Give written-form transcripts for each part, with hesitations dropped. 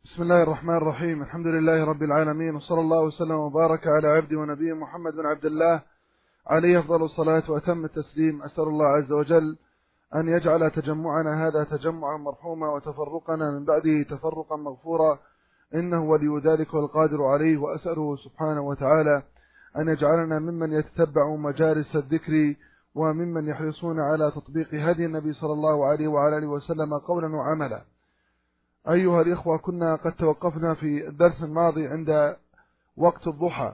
بسم الله الرحمن الرحيم. الحمد لله رب العالمين، وصلى الله وسلم وبارك على عبده ونبيه محمد بن عبد الله عليه أفضل الصلاة وأتم التسليم. أسأل الله عز وجل أن يجعل تجمعنا هذا تجمعا مرحوما وتفرقنا من بعده تفرقا مغفورا، إنه ولي ذلك والقادر عليه. وأسأله سبحانه وتعالى أن يجعلنا ممن يتبع مجالس الذكر وممن يحرصون على تطبيق هدي النبي صلى الله عليه وعلى آله وسلم قولا وعملا. أيها الإخوة، كنا قد توقفنا في الدرس الماضي عند وقت الضحى.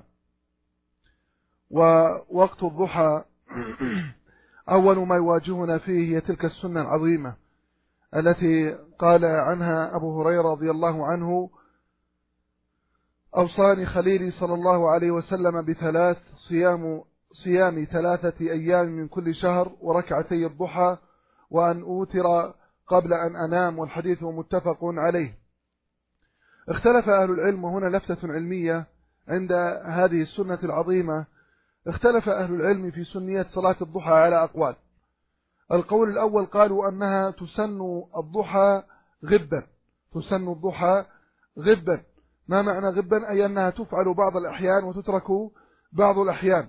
ووقت الضحى أول ما يواجهنا فيه هي تلك السنة العظيمة التي قال عنها أبو هريرة رضي الله عنه: أوصاني خليلي صلى الله عليه وسلم بثلاث: صيام 3 أيام من كل شهر، وركعتي الضحى، وأن أوتر قبل أن أنام، والحديث متفق عليه. اختلف أهل العلم، وهنا لفتة علمية عند هذه السنة العظيمة. اختلف أهل العلم في سنية صلاة الضحى على أقوال. القول الأول قالوا أنها تسن الضحى غبا. تسن الضحى غبا. ما معنى غبا؟ أي أنها تفعل بعض الأحيان وتترك بعض الأحيان.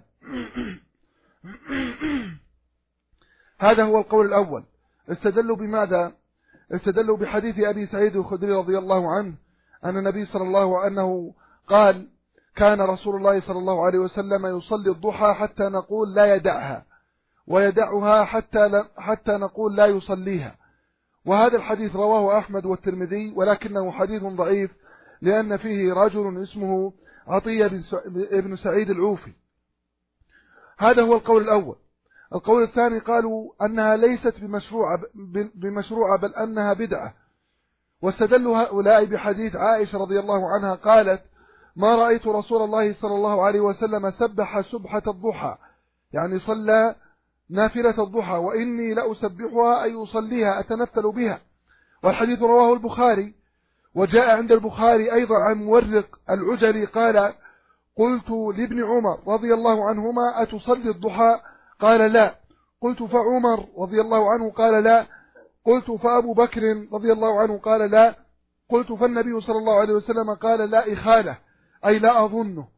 هذا هو القول الأول. استدلوا بماذا؟ استدلوا بحديث أبي سعيد الخدري رضي الله عنه أن النبي صلى الله عليه وسلم قال: كان رسول الله صلى الله عليه وسلم يصلي الضحى حتى نقول لا يدعها، ويدعها حتى نقول لا يصليها. وهذا الحديث رواه أحمد والترمذي، ولكنه حديث ضعيف لأن فيه رجل اسمه عطية بن سعيد العوفي. هذا هو القول الأول. القول الثاني قالوا أنها ليست بمشروعة بل أنها بدعة. واستدلوا هؤلاء بحديث عائشة رضي الله عنها قالت: ما رأيت رسول الله صلى الله عليه وسلم سبح سبحة الضحى، يعني صلى نافلة الضحى، وإني لأسبحها أي أصليها أتنفل بها. والحديث رواه البخاري. وجاء عند البخاري أيضا عن مورق العجلي قال: قلت لابن عمر رضي الله عنهما: أتصلي الضحى؟ قال: لا. قلت فعمر رضي الله عنه؟ قال: لا. قلت فأبو بكر رضي الله عنه؟ قال: لا. قلت فالنبي صلى الله عليه وسلم؟ قال: لا إخالة، أي لا أظنه.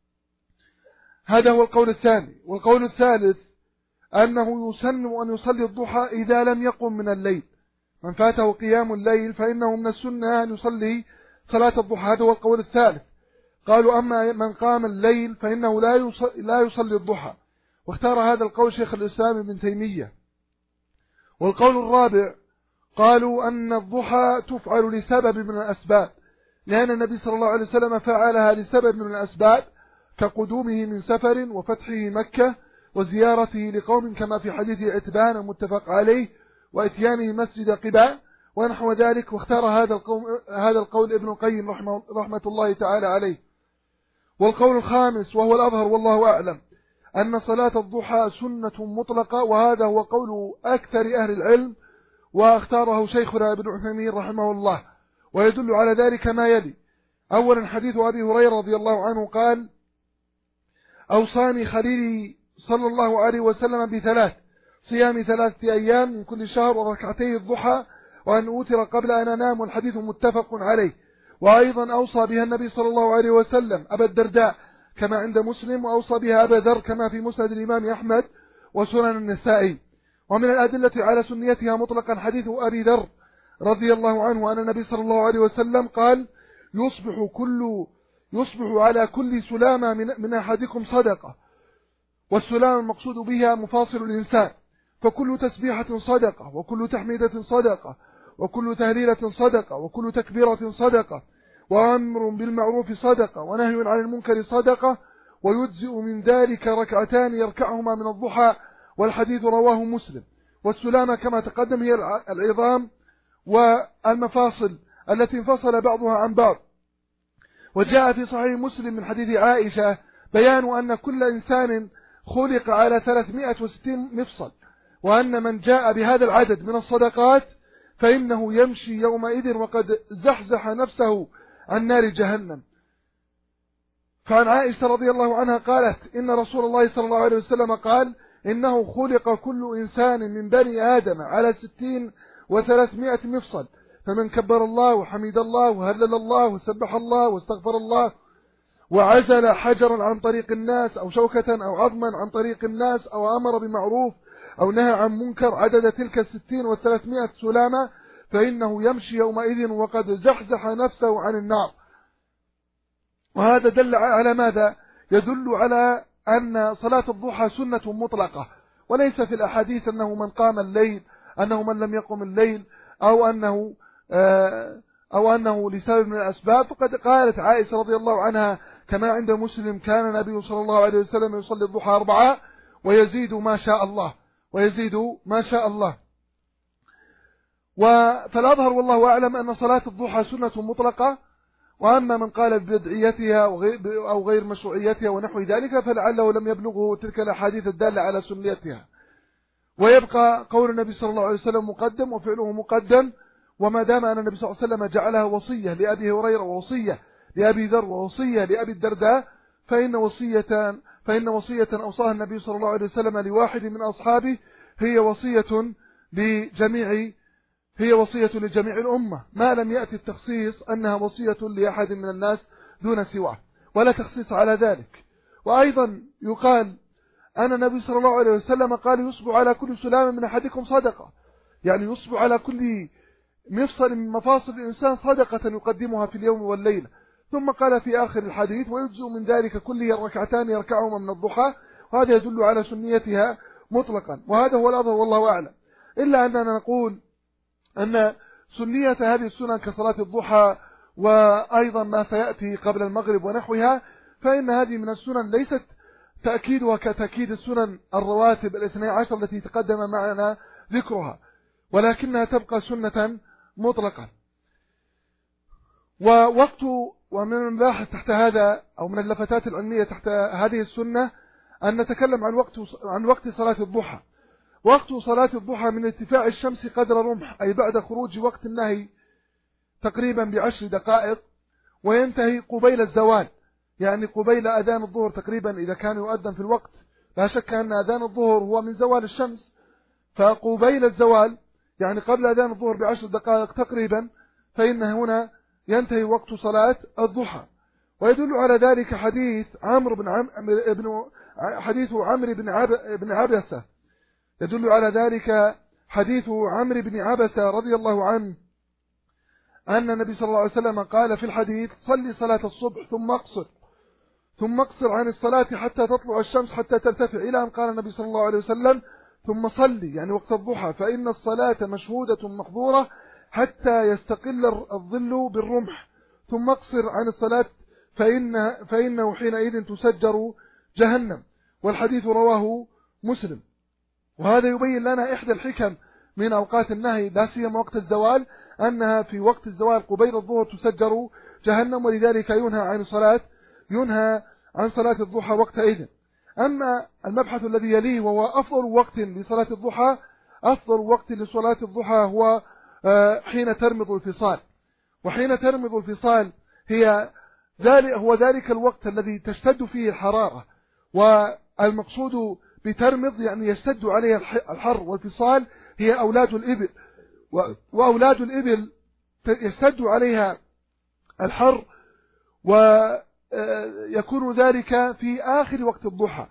هذا هو القول الثاني. والقول الثالث أنه يسن أن يصلي الضحى إذا لم يقم من الليل. من فاته قيام الليل فإنه من السنة أن يصلي صلاة الضحى. هذا هو القول الثالث. قالوا: أما من قام الليل فإنه لا يصلي الضحى. واختار هذا القول شيخ الإسلام ابن تيمية. والقول الرابع قالوا أن الضحى تفعل لسبب من الأسباب، لأن النبي صلى الله عليه وسلم فعلها لسبب من الأسباب، كقدومه من سفر، وفتحه مكة، وزيارته لقوم كما في حديث عتبان المتفق عليه، وإتيانه مسجد قباء ونحو ذلك. واختار هذا القول ابن القيم رحمة الله تعالى عليه. والقول الخامس وهو الأظهر والله أعلم أن صلاة الضحى سنة مطلقة، وهذا هو قول أكثر أهل العلم، واختاره شيخنا ابن عثيمين رحمه الله. ويدل على ذلك ما يلي: أولا حديث أبي هريرة رضي الله عنه قال: أوصاني خليلي صلى الله عليه وسلم بثلاث: صيام 3 أيام من كل شهر، وركعتي الضحى، وأن أوتر قبل أن أنام. والحديث متفق عليه. وأيضا أوصى بها النبي صلى الله عليه وسلم أبا الدرداء كما عند مسلم، وأوصى بها أبا ذر كما في مسند الإمام أحمد وسنن النسائي. ومن الأدلة على سنيتها مطلقا حديث أبي ذر رضي الله عنه أن النبي صلى الله عليه وسلم قال: يصبح على كل سلامة من أحدكم صدقة. والسلامة المقصود بها مفاصل الإنسان، فكل تسبيحة صدقة، وكل تحميدة صدقة، وكل تهليلة صدقة، وكل تكبيرة صدقة، وأمر بالمعروف صدقة، ونهي عن المنكر صدقة، ويجزئ من ذلك 2 ركعتان يركعهما من الضحى. والحديث رواه مسلم. والسلامة كما تقدم هي العظام والمفاصل التي انفصل بعضها عن بعض. وجاء في صحيح مسلم من حديث عائشة بيان أن كل إنسان خلق على 360 مفصل، وأن من جاء بهذا العدد من الصدقات فإنه يمشي يومئذ وقد زحزح نفسه عن نار جهنم. فعن عائشة رضي الله عنها قالت: إن رسول الله صلى الله عليه وسلم قال: إنه خلق كل إنسان من بني آدم على 60 و300 مفصل، فمن كبر الله وحمد الله وهلل الله وسبح الله واستغفر الله وعزل حجرا عن طريق الناس أو شوكة أو عظما عن طريق الناس أو أمر بمعروف أو نهى عن منكر عدد تلك 60 و300 سلامة فإنه يمشي يومئذ وقد زحزح نفسه عن النار. وهذا دل على ماذا؟ يدل على أن صلاة الضحى سنة مطلقة، وليس في الأحاديث أنه من قام الليل، أنه من لم يقم الليل، أو أنه لسبب من الأسباب. فقد قالت عائشة رضي الله عنها كما عند مسلم: كان النبي صلى الله عليه وسلم يصلي الضحى 4 ويزيد ما شاء الله. فالأظهر والله أعلم أن صلاة الضحى سنة مطلقة، وأما من قال ببدعيتها أو غير مشروعيتها ونحو ذلك فلعله لم يبلغه تلك الأحاديث الدالة على سنيتها. ويبقى قول النبي صلى الله عليه وسلم مقدم وفعله مقدم، وما دام أن النبي صلى الله عليه وسلم جعلها وصية لأبي هريرة ووصية لأبي ذر ووصية لأبي الدرداء فإن وصية أوصاها النبي صلى الله عليه وسلم لواحد من أصحابه هي وصية لجميع الأمة، ما لم يأتي التخصيص أنها وصية لأحد من الناس دون سواه، ولا تخصيص على ذلك. وأيضا يقال أن النبي صلى الله عليه وسلم قال: يصبح على كل سلام من أحدكم صدقة، يعني يصبح على كل مفصل من مفاصل الإنسان صدقة يقدمها في اليوم والليلة. ثم قال في آخر الحديث: ويجزء من ذلك كله الركعتان يركعهما من الضحى. وهذا يدل على سنيتها مطلقا، وهذا هو الأظهر والله أعلم. إلا أننا نقول أن سنية هذه السنن كصلاة الضحى وأيضا ما سيأتي قبل المغرب ونحوها، فإن هذه من السنن ليست تأكيدها كتأكيد السنن الرواتب 12 التي تقدم معنا ذكرها، ولكنها تبقى سنة مطلقة. ومن الملاحظ تحت هذا أو من اللفتات العلمية تحت هذه السنة أن نتكلم عن وقت صلاة الضحى. وقت صلاة الضحى من ارتفاع الشمس قدر رمح، أي بعد خروج وقت النهي تقريبا ب10 دقائق، وينتهي قبيل الزوال، يعني قبيل أذان الظهر تقريبا إذا كان يؤذن في الوقت. لا شك أن أذان الظهر هو من زوال الشمس، فقبيل الزوال يعني قبل أذان الظهر ب10 دقائق تقريبا، فإن هنا ينتهي وقت صلاة الضحى. ويدل على ذلك حديث عمرو بن عبسة، يدل على ذلك حديث عمرو بن عبسة رضي الله عنه أن النبي صلى الله عليه وسلم قال في الحديث: صلي صلاة الصبح ثم اقصر عن الصلاة حتى تطلع الشمس حتى ترتفع، إلى أن قال النبي صلى الله عليه وسلم: ثم صلي، يعني وقت الضحى، فإن الصلاة مشهودة محظورة حتى يستقل الظل بالرمح، ثم اقصر عن الصلاة فإنه حينئذ تسجر جهنم. والحديث رواه مسلم. وهذا يبين لنا إحدى الحكم من أوقات النهي، لا سيما وقت الزوال، أنها في وقت الزوال قبيل الظهر تسجر جهنم، ولذلك ينهى عن صلاة الضحى وقتئذ. أما المبحث الذي يليه وهو أفضل وقت لصلاة الضحى، أفضل وقت لصلاة الضحى هو حين ترمض الفصال. وحين ترمض الفصال هو ذلك الوقت الذي تشتد فيه الحرارة، والمقصود بترمض يعني يشتد عليها الحر، والفصال هي أولاد الإبل، وأولاد الإبل يشتد عليها الحر، ويكون ذلك في آخر وقت الضحى.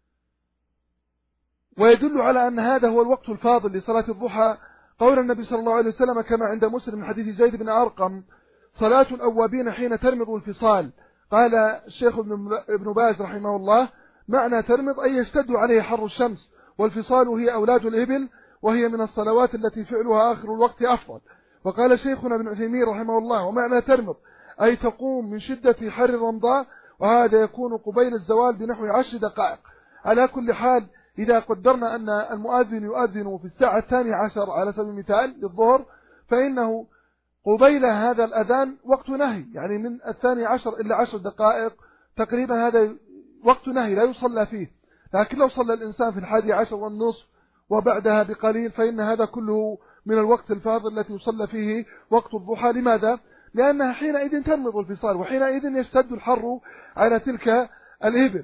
ويدل على أن هذا هو الوقت الفاضل لصلاة الضحى قول النبي صلى الله عليه وسلم كما عند مسلم من حديث زيد بن أرقم: صلاة الأوابين حين ترمض الفصال. قال الشيخ ابن باز رحمه الله: معنى ترمض أي يشتد عليه حر الشمس، والفصال هي أولاد الإبل، وهي من الصلوات التي فعلها آخر الوقت أفضل. وقال شيخنا ابن عثيمين رحمه الله: ومعنى ترمض أي تقوم من شدة حر الرمضاء، وهذا يكون قبيل الزوال بنحو 10 دقائق. على كل حال، إذا قدرنا أن المؤذن يؤذن في الساعة 12 على سبيل المثال للظهر، فإنه قبيل هذا الأذان وقت نهي، يعني من 12 إلى 10 دقائق تقريبا، هذا وقت نهي لا يصلى فيه. لكن لو صلى الإنسان في 11:30 وبعدها بقليل، فإن هذا كله من الوقت الفاضل التي يصلى فيه وقت الضحى. لماذا؟ لأنها حينئذ ترمض الفصال، وحينئذ يشتد الحر على تلك الإبل.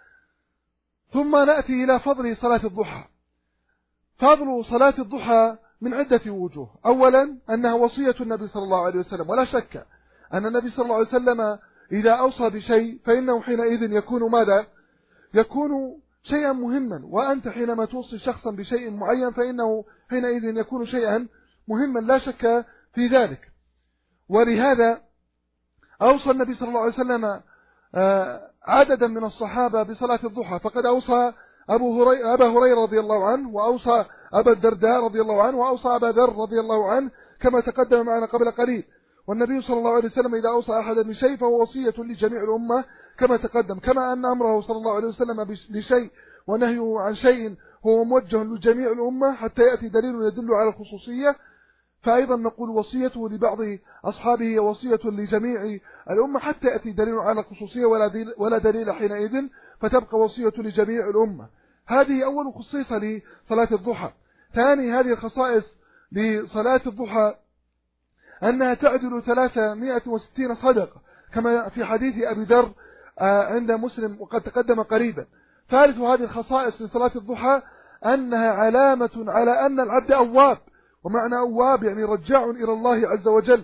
ثم نأتي إلى فضل صلاة الضحى. فضل صلاة الضحى من عدة وجوه. أولا أنها وصية النبي صلى الله عليه وسلم، ولا شك أن النبي صلى الله عليه وسلم إذا أوصى بشيء فإنه حينئذ يكون ماذا؟ يكون شيئا مهما، وأنت حينما توصي شخصا بشيء معين فإنه حينئذ يكون شيئا مهما لا شك في ذلك. ولهذا أوصى النبي صلى الله عليه وسلم عددا من الصحابة بصلاة الضحى، فقد أوصى أبا هريرة رضي الله عنه، وأوصى أبا الدرداء رضي الله عنه، وأوصى أبا ذر رضي الله عنه كما تقدم معنا قبل قليل. والنبي صلى الله عليه وسلم إذا أوصى أحدا بشيء فهو وصية لجميع الأمة كما تقدم، كما أن أمره صلى الله عليه وسلم بشيء ونهيه عن شيء هو موجه لجميع الأمة حتى يأتي دليل يدل على الخصوصية، فأيضا نقول وصيته لبعض أصحابه وصية لجميع الأمة حتى يأتي دليل على الخصوصية ولا دليل حينئذ، فتبقى وصية لجميع الأمة. هذه أول خصيصة لصلاة الضحى. ثاني هذه الخصائص لصلاة الضحى أنها تعدل 360 صدقة كما في حديث أبي ذر عند مسلم وقد تقدم قريبا. ثالث هذه الخصائص لصلاة الضحى أنها علامة على أن العبد أواب، ومعنى أواب يعني رجاع إلى الله عز وجل.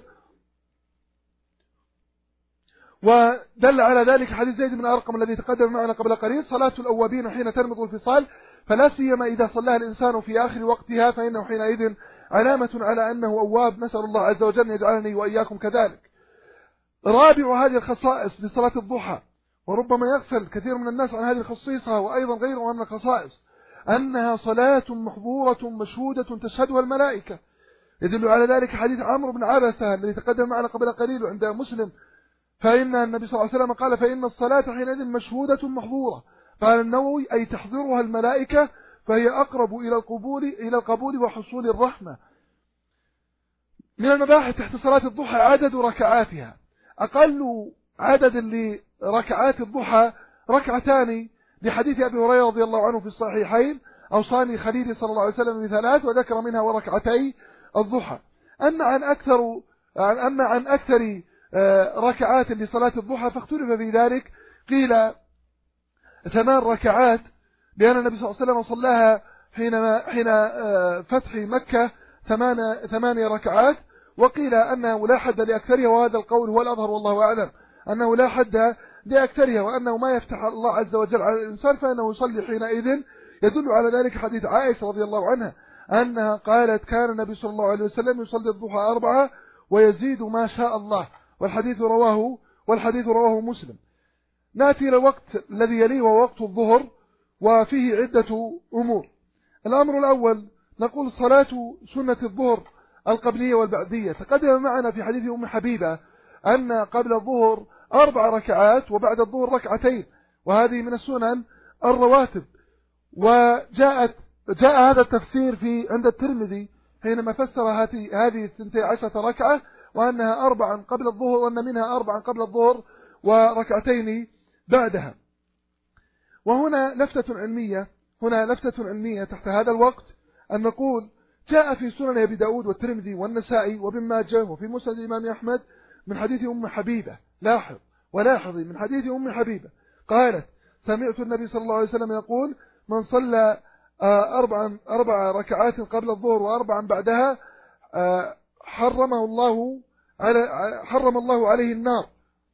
ودل على ذلك حديث زيد بن أرقم الذي تقدم معنا قبل قليل: صلاة الأوابين حين ترمض الفصال، فلا سيما إذا صلاها الإنسان في آخر وقتها فإنه حينئذ علامة على أنه أواب. نسأل الله عز وجل أن يجعلني وإياكم كذلك. رابع هذه الخصائص لصلاة الضحى، وربما يغفل كثير من الناس عن هذه الخصيصة وأيضا غيرها من الخصائص، أنها صلاة محظورة مشهودة تشهدها الملائكة. يدل على ذلك حديث عمرو بن عبسة الذي تقدم معنا قبل قليل عند مسلم، فإن النبي صلى الله عليه وسلم قال: فإن الصلاة حينئذ مشهودة محظورة. قال النووي: أي تحضرها الملائكة، فهي أقرب إلى القبول وحصول الرحمة. من المباحث تحت صلاة الضحى عدد ركعاتها. أقل عدد لركعات الضحى ركعتان، لحديث أبي هريرة رضي الله عنه في الصحيحين: أوصاني خليلي صلى الله عليه وسلم بثلاث، وذكر منها وركعتي الضحى. أما عن أكثر ركعات لصلاة الضحى فاختلف في ذلك، قيل 8 ركعات لأن النبي صلى الله عليه وسلم صلاها حين فتح مكة 8 ركعات، وقيل أنه لا حد لأكثرها، وهذا القول هو الأظهر والله أعلم، أنه لا حد لأكثرها، وأنه ما يفتح الله عز وجل على الإنسان فإنه يصلي حينئذ. يدل على ذلك حديث عائشة رضي الله عنها أنها قالت: كان النبي صلى الله عليه وسلم يصلي الضحى 4 ويزيد ما شاء الله، والحديث رواه مسلم. نأتي إلى الوقت الذي يليه وهو وقت الظهر، وفيه عدة أمور. الأمر الأول نقول صلاة سنة الظهر القبلية والبعدية. تقدم معنا في حديث أم حبيبة أن قبل الظهر 4 ركعات وبعد الظهر 2 ركعتين، وهذه من السنن الرواتب. وجاء هذا التفسير عند الترمذي حينما فسر هذه 12 ركعة، وأنها 4 قبل الظهر، وأن منها 4 قبل الظهر وركعتين بعدها. وهنا لفتة علمية تحت هذا الوقت، أن نقول: جاء في سنن أبي داود والترمذي والنسائي وابن ماجه وفي مسند الإمام أحمد من حديث أم حبيبة. ولاحظي من حديث أم حبيبة قالت: سمعت النبي صلى الله عليه وسلم يقول: من صلى 4 ركعات قبل الظهر و4 بعدها حرم الله عليه النار.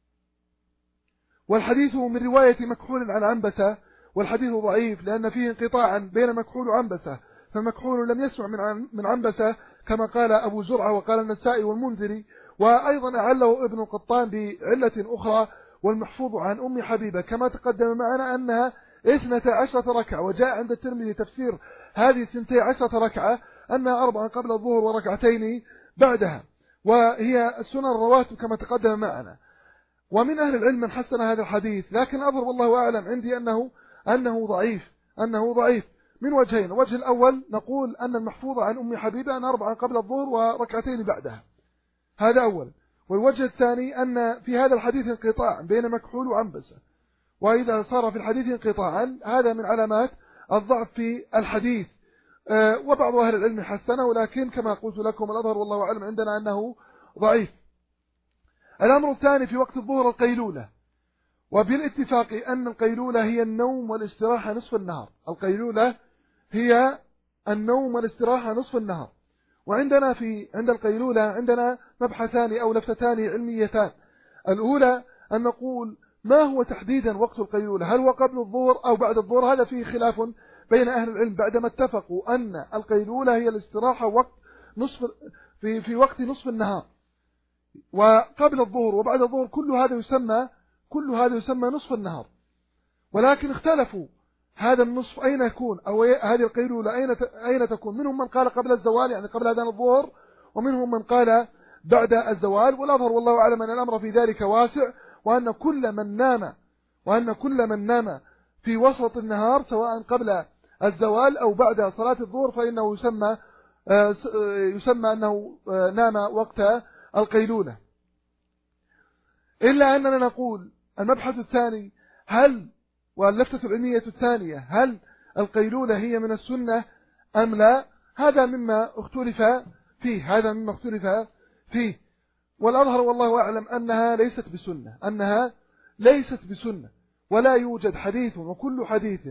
والحديث من رواية مكحول عن عنبسة، والحديث ضعيف لأن فيه انقطاعا بين مكحول وعنبسة، فمكحول لم يسمع من عنبسة كما قال أبو زرعة وقال النسائي والمنذري، وأيضا أعله ابن القطان بعلة أخرى. والمحفوظ عن أم حبيبة كما تقدم معنا أنها 12 ركعة، وجاء عند الترمذي تفسير هذه 12 ركعة أنها 4 قبل الظهر وركعتين بعدها، وهي السنن الرواتب كما تقدم معنا. ومن أهل العلم من حسن هذا الحديث، لكن أظهر والله أعلم عندي أنه ضعيف من وجهين. الوجه الأول نقول أن المحفوظ عن أم حبيبة أن 4 قبل الظهر وركعتين بعدها، هذا أول. والوجه الثاني أن في هذا الحديث انقطاع بين مكحول وعنبسة، وإذا صار في الحديث انقطاعا هذا من علامات الضعف في الحديث. وبعض أهل العلم حسنه، لكن كما قلت لكم الأظهر والله أعلم عندنا أنه ضعيف. الأمر الثاني في وقت الظهر القيلولة، وبالاتفاق أن القيلولة هي النوم والاستراحة نصف النهار. القيلولة هي النوم والاستراحة نصف النهار. وعندنا عند القيلولة عندنا مبحثان أو لفتان علميتان. الأولى أن نقول ما هو تحديدا وقت القيلولة، هل هو قبل الظهر أو بعد الظهر؟ هذا فيه خلاف بين أهل العلم بعدما اتفقوا أن القيلولة هي الاستراحة في وقت نصف النهار، وقبل الظهر وبعد الظهر كل هذا يسمى نصف النهار. ولكن اختلفوا هذا النصف أين يكون، أو هذه القيلولة أين تكون. منهم من قال قبل الزوال يعني قبل أذان الظهر، ومنهم من قال بعد الزوال. والأظهر والله أعلم أن الأمر في ذلك واسع، وأن كل من نام في وسط النهار سواء قبل الزوال أو بعد صلاة الظهر فإنه يسمى أنه نام وقت القيلولة. إلا أننا نقول المبحث الثاني واللفتة العلمية الثانية، هل القيلولة هي من السنة أم لا؟ هذا مما اختلف فيه. والأظهر والله أعلم أنها ليست بسنة، ولا يوجد حديث، وكل حديث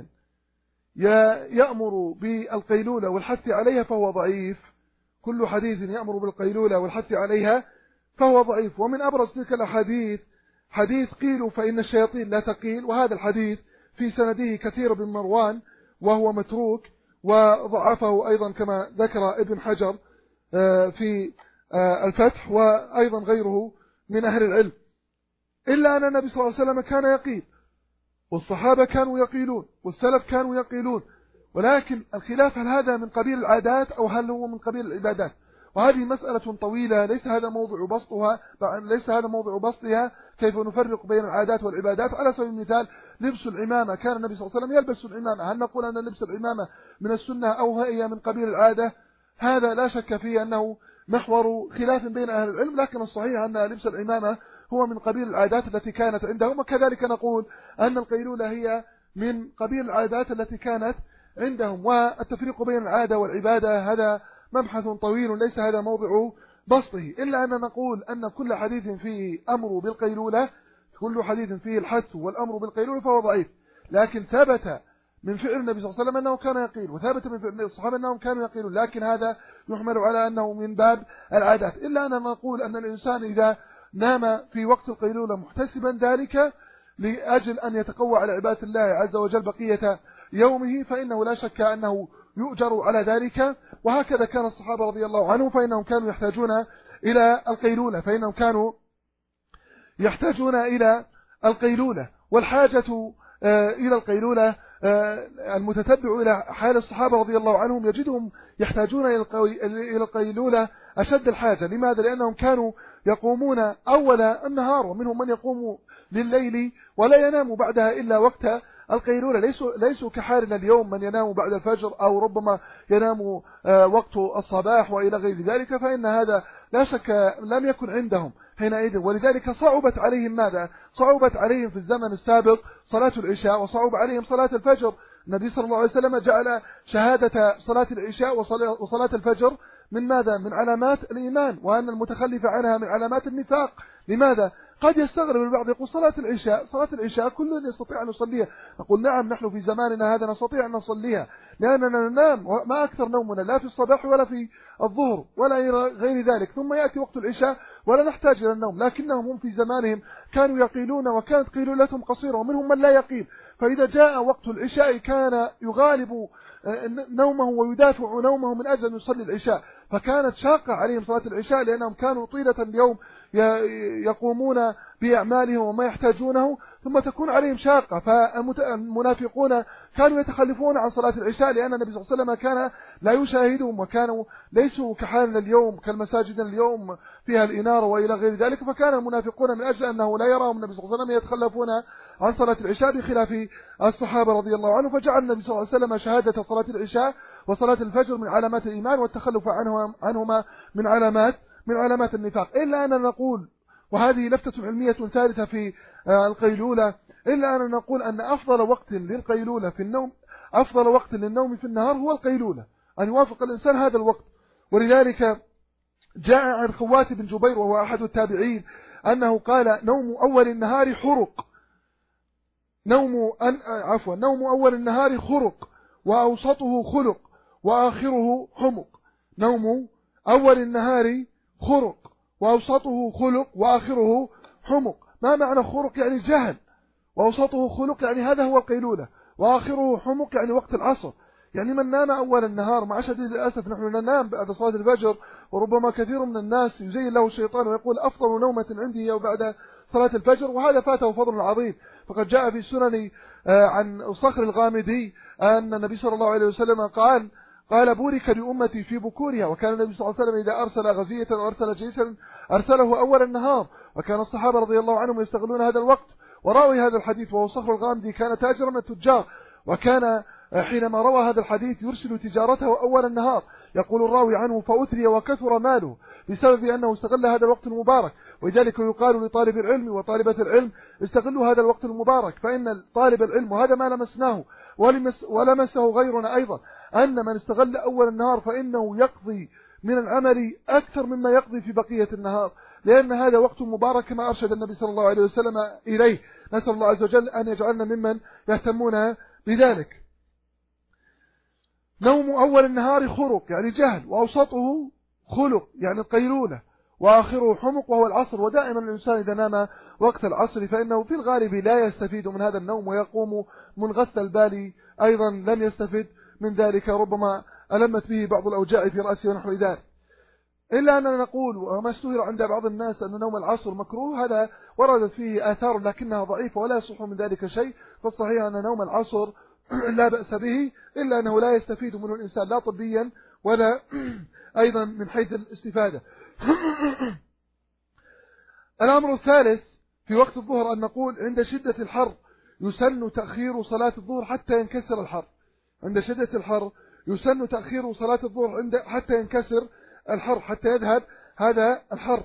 يأمر بالقيلولة والحث عليها فهو ضعيف. كل حديث يأمر بالقيلولة والحث عليها فهو ضعيف. ومن أبرز تلك الأحاديث حديث قيلوا فإن الشياطين لا تقيل، وهذا الحديث في سنده كثير بن مروان وهو متروك، وضعفه أيضا كما ذكر ابن حجر في الفتح، وأيضا غيره من أهل العلم. إلا أن النبي صلى الله عليه وسلم كان يقيل، والصحابة كانوا يقيلون، والسلف كانوا يقيلون. ولكن الخلاف هل هذا من قبيل العادات أو هل هو من قبيل العبادات، وهذه مسألة طويلة ليس هذا موضع بسطها كيف نفرق بين العادات والعبادات. على سبيل المثال لبس العمامة، كان النبي صلى الله عليه وسلم يلبس العمامة، هل نقول أن لبس العمامة من السنة أو هي من قبيل العادة؟ هذا لا شك فيه أنه محور خلاف بين أهل العلم، لكن الصحيح أن لبس العمامة هو من قبيل العادات التي كانت عندهم. وكذلك نقول أن القيلولة هي من قبيل العادات التي كانت عندهم. والتفريق بين العادة والعبادة هذا مبحث طويل ليس هذا موضع بسطه. إلا أن نقول أن كل حديث فيه أمر بالقيلولة، كل حديث فيه الحث والأمر بالقيلولة فهو ضعيف. لكن ثبت من فعل النبي صلى الله عليه وسلم أنه كان يقيل، وثبت من فعل الصحابة أنهم كانوا يقيلون، لكن هذا يحمل على أنه من باب العادات. إلا أن نقول أن الإنسان إذا نام في وقت القيلولة محتسبا ذلك لأجل أن يتقوى على عبادة الله عز وجل بقية يومه، فإنه لا شك أنه يؤجر على ذلك. وهكذا كان الصحابة رضي الله عنهم، فإنهم كانوا يحتاجون إلى القيلولة. والحاجة إلى القيلولة المتتبع إلى حال الصحابة رضي الله عنهم يجدهم يحتاجون إلى القيلولة أشد الحاجة. لماذا؟ لأنهم كانوا يقومون أول النهار، ومنهم من يقوم لليل ولا ينام بعدها إلا وقت القيلولة. ليسوا كحالنا اليوم من ينام بعد الفجر أو ربما ينام وقت الصباح وإلى غير ذلك، فإن هذا لا شك لم يكن عندهم حينئذ. ولذلك صعبت عليهم ماذا؟ صعبت عليهم في الزمن السابق صلاة العشاء، وصعب عليهم صلاة الفجر. النبي صلى الله عليه وسلم جعل شهادة صلاة العشاء وصلاة الفجر من ماذا؟ من علامات الإيمان، وأن المتخلف عنها من علامات النفاق. لماذا؟ قد يستغرب البعض يقول صلاة العشاء كل يستطيع أن يصليها. نقول نعم، نحن في زماننا هذا نستطيع أن نصليها، لأننا ننام ما أكثر نومنا لا في الصباح ولا في الظهر ولا غير ذلك، ثم يأتي وقت العشاء ولا نحتاج إلى النوم. لكنهم هم في زمانهم كانوا يقيلون، وكانت قيلولتهم قصيرة، ومنهم من لا يقيل. فإذا جاء وقت العشاء كان يغالب نومه ويدافع نومه من أجل أن يصلي العشاء، فكانت شاقة عليهم صلاة العشاء، لأنهم كانوا طيلة اليوم يقومون بأعمالهم وما يحتاجونه، ثم تكون عليهم شاقة. فالمنافقون كانوا يتخلفون عن صلاة العشاء، لأن النبي صلى الله عليه وسلم كان لا يشاهدهم، وكانوا ليسوا كحالنا اليوم كالمساجد اليوم فيها الإنارة وإلى غير ذلك. فكان المنافقون من أجل أنه لا يراهم النبي صلى الله عليه وسلم يتخلفون عن صلاة العشاء بخلاف الصحابة رضي الله عنهم. فجعل النبي صلى الله عليه وسلم شهادة صلاة العشاء وصلاة الفجر من علامات الإيمان، والتخلف عنهما من علامات النفاق. إلا أن نقول، وهذه لفتة علمية ثالثة في القيلولة، إلا أن نقول أن أفضل وقت للقيلولة في النوم، أفضل وقت للنوم في النهار هو القيلولة، أن يوافق الإنسان هذا الوقت. ولذلك جاء عن خوات بن جبير وهو أحد التابعين أنه قال: نوم أول النهار خرق، نوم أول النهار خرق، وأوسطه خلق، وآخره حمق. نوم أول النهار خرق وأوسطه خلق وآخره حمق. ما معنى خرق؟ يعني جهل، وأوسطه خلق يعني هذا هو القيلولة، وآخره حمق يعني وقت العصر. يعني من نام أول النهار، مع شديد الأسف نحن ننام بعد صلاة الفجر، وربما كثير من الناس يزين له الشيطان ويقول أفضل نومة عندي هي بعد صلاة الفجر، وهذا فاته فضل عظيم. فقد جاء في السنن عن صخر الغامدي أن النبي صلى الله عليه وسلم قال بورك لأمتي في بكورها. وكان النبي صلى الله عليه وسلم إذا أرسل غزية أو أرسل جيشا أرسله أول النهار، وكان الصحابة رضي الله عنهم يستغلون هذا الوقت. وراوي هذا الحديث وهو صخر الغامدي كان تاجرا من التجار، وكان حينما روى هذا الحديث يرسل تجارته أول النهار. يقول الراوي عنه فأثري وكثر ماله بسبب أنه استغل هذا الوقت المبارك. ولذلك يقال لطالب العلم وطالبة العلم استغلوا هذا الوقت المبارك، فإن طالب العلم، وهذا ما لمسناه ولمسه غيرنا أيضا، أن من استغل أول النهار فإنه يقضي من العمل أكثر مما يقضي في بقية النهار، لأن هذا وقت مبارك كما أرشد النبي صلى الله عليه وسلم إليه. نسأل الله عز وجل أن يجعلنا ممن يهتمون بذلك. نوم أول النهار خرق يعني جهل، وأوسطه خلق يعني القيلولة، وآخره حمق وهو العصر. ودائما الإنسان إذا نام وقت العصر فإنه في الغالب لا يستفيد من هذا النوم، ويقوم منغث البال أيضا لم يستفد من ذلك، ربما ألمت به بعض الأوجاع في رأسه ونحو ذلك. إلا أننا نقول وما اشتهر عند بعض الناس أن نوم العصر مكروه، هذا وردت فيه آثار لكنها ضعيفة ولا يصح من ذلك شيء. فالصحيح أن نوم العصر لا بأس به، إلا أنه لا يستفيد منه الإنسان لا طبيا ولا أيضا من حيث الاستفادة. الأمر الثالث في وقت الظهر أن نقول عند شدة الحر يسن تأخير صلاة الظهر حتى ينكسر الحر. عند شدة الحر يسن تأخير صلاة الظهر حتى ينكسر الحر، حتى يذهب هذا الحر.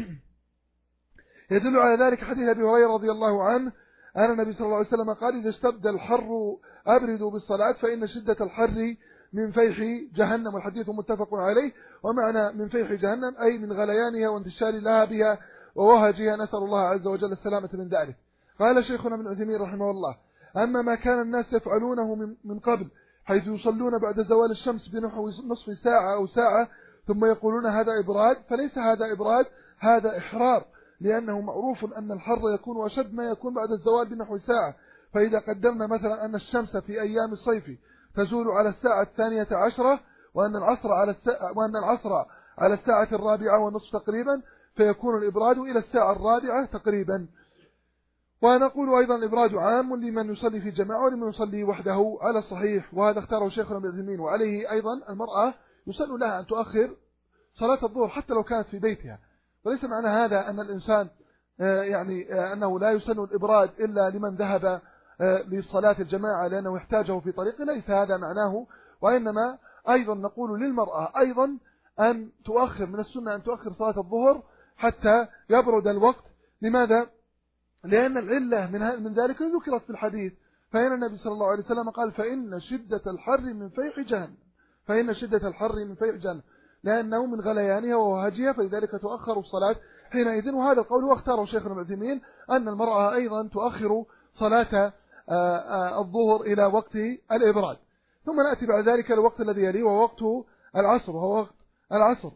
يدل على ذلك حديث أبي هريرة رضي الله عنه أن النبي صلى الله عليه وسلم قال إذا اشتد الحر أبردوا بالصلاة فإن شدة الحر من فيح جهنم. والحديث متفق عليه. ومعنى من فيح جهنم أي من غليانها وانتشار لهابها ووهجها، نسأل الله عز وجل السلامة من ذلك. قال شيخنا ابن عثيمين رحمه الله أما ما كان الناس يفعلونه من قبل، حيث يصلون بعد زوال الشمس بنحو نصف ساعة أو ساعة ثم يقولون هذا إبراد، فليس هذا إبراد، هذا إحرار، لأنه معروف أن الحر يكون أشد ما يكون بعد الزوال بنحو ساعة. فإذا قدرنا مثلا أن الشمس في أيام الصيف تزول على الساعة 12 وأن العصر على الساعة 4:15 تقريبا، فيكون الإبراد إلى الساعة 4 تقريبا. ونقول أيضا الإبراد عام لمن يصلي في جماعة ولمن يصلي وحده على الصحيح، وهذا اختاره شيخنا ابن عثيمين. وعليه أيضا المرأة يسن لها أن تؤخر صلاة الظهر حتى لو كانت في بيتها. وليس معنى هذا أن الإنسان أنه لا يسن الإبراد إلا لمن ذهب لصلاة الجماعة لأنه يحتاجه في طريقه، ليس هذا معناه. وإنما أيضا نقول للمرأة أيضا أن تؤخر، من السنة أن تؤخر صلاة الظهر حتى يبرد الوقت. لماذا؟ لأن العلة من ذلك ذكرت في الحديث، فإن النبي صلى الله عليه وسلم قال فإن شدة الحر من فيح جهنم، فإن شدة الحر من فيح جهنم، لأنه من غليانها ووهجها، فلذلك تؤخر الصلاة حينئذ. وهذا القول هو اختاره شيخنا ابن عثيمين أن المرأة أيضا تؤخر صلاة الظهر إلى وقت الإبراد. ثم نأتي بعد ذلك الوقت الذي يليه ووقت العصر، وهو وقت العصر.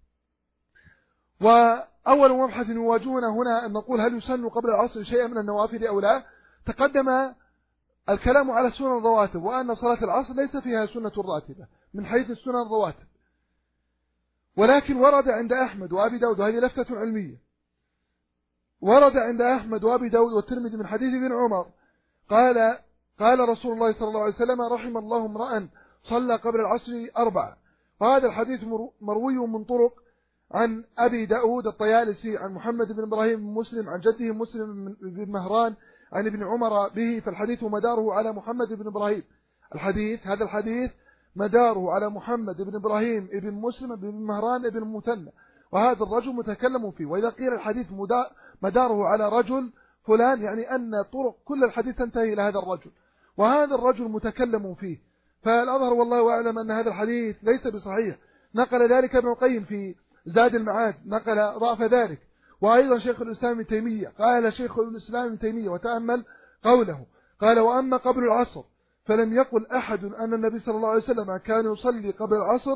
وأول مبحث يواجهنا هنا أن نقول هل يسن قبل العصر شيئا من النوافل أو لا؟ تقدم الكلام على السنن الرواتب، وأن صلاة العصر ليس فيها سنة راتبة من حيث السنن الرواتب، ولكن ورد عند أحمد وأبي داود، وهذه لفتة علمية، ورد عند أحمد وأبي داود والترمذي من حديث ابن عمر قال رسول الله صلى الله عليه وسلم رحم الله امرأ صلى قبل العصر 4. وهذا الحديث مروي من طرق عن أبي داود الطيالسي عن محمد بن إبراهيم بن مسلم عن جده مسلم بن مهران عن ابن عمر به، فالحديث مداره على محمد بن إبراهيم. هذا الحديث مداره على محمد بن إبراهيم بن مسلم بن مهران بن المثنى، وهذا الرجل متكلم فيه. وإذا قيل الحديث مداره على رجل فلان يعني أن طرق كل الحديث تنتهي إلى هذا الرجل، وهذا الرجل متكلم فيه. فالأظهر والله أعلم أن هذا الحديث ليس بصحيح. نقل ذلك ابن القيم في زاد المعاد، نقل ضعف ذلك. وأيضا شيخ الإسلام ابن تيمية قال شيخ الإسلام ابن تيمية وتأمل قوله، قال وأما قبل العصر فلم يقل أحد أن النبي صلى الله عليه وسلم كان يصلي قبل العصر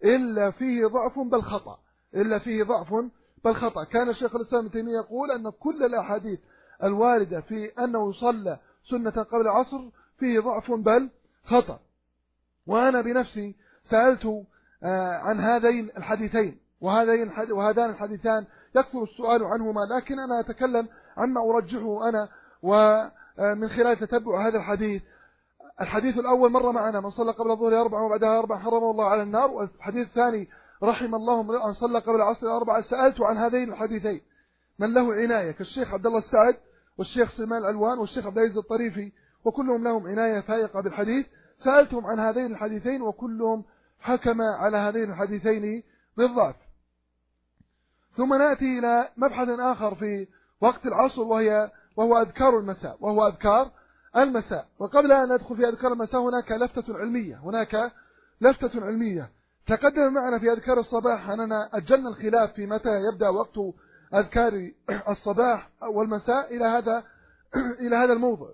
إلا فيه ضعف بل خطأ، إلا فيه ضعف بل خطأ. كان الشيخ الإسلام ابن تيمية يقول أن كل الأحاديث الواردة في أنه يصلى سنة قبل العصر فيه ضعف بل خطأ. وأنا بنفسي سألت عن هذين الحديثين، وهذان الحديثان يكثر السؤال عنهما، لكن أنا أتكلم عما أرجحه أنا ومن خلال تتبع هذا الحديث. الحديث الأول مر معنا: من صلى قبل الظهر 4 وبعدها 4 حرمه الله على النار. والحديث الثاني: رحم الله امرئا صلى قبل العصر 4. سألت عن هذين الحديثين من له عناية كالشيخ عبد الله السعد والشيخ سليمان العلوان والشيخ عبد العزيز الطريفي، وكلهم لهم عناية فائقة بالحديث. سألتهم عن هذين الحديثين وكلهم حكم على هذين الحديثين بالضعف. ثم نأتي إلى مبحث آخر في وقت العصر وهو أذكار المساء. وقبل أن ندخل في أذكار المساء هناك لفتة علمية. تقدم معنا في أذكار الصباح أننا أجلنا الخلاف في متى يبدأ وقت أذكار الصباح والمساء إلى هذا الموضع.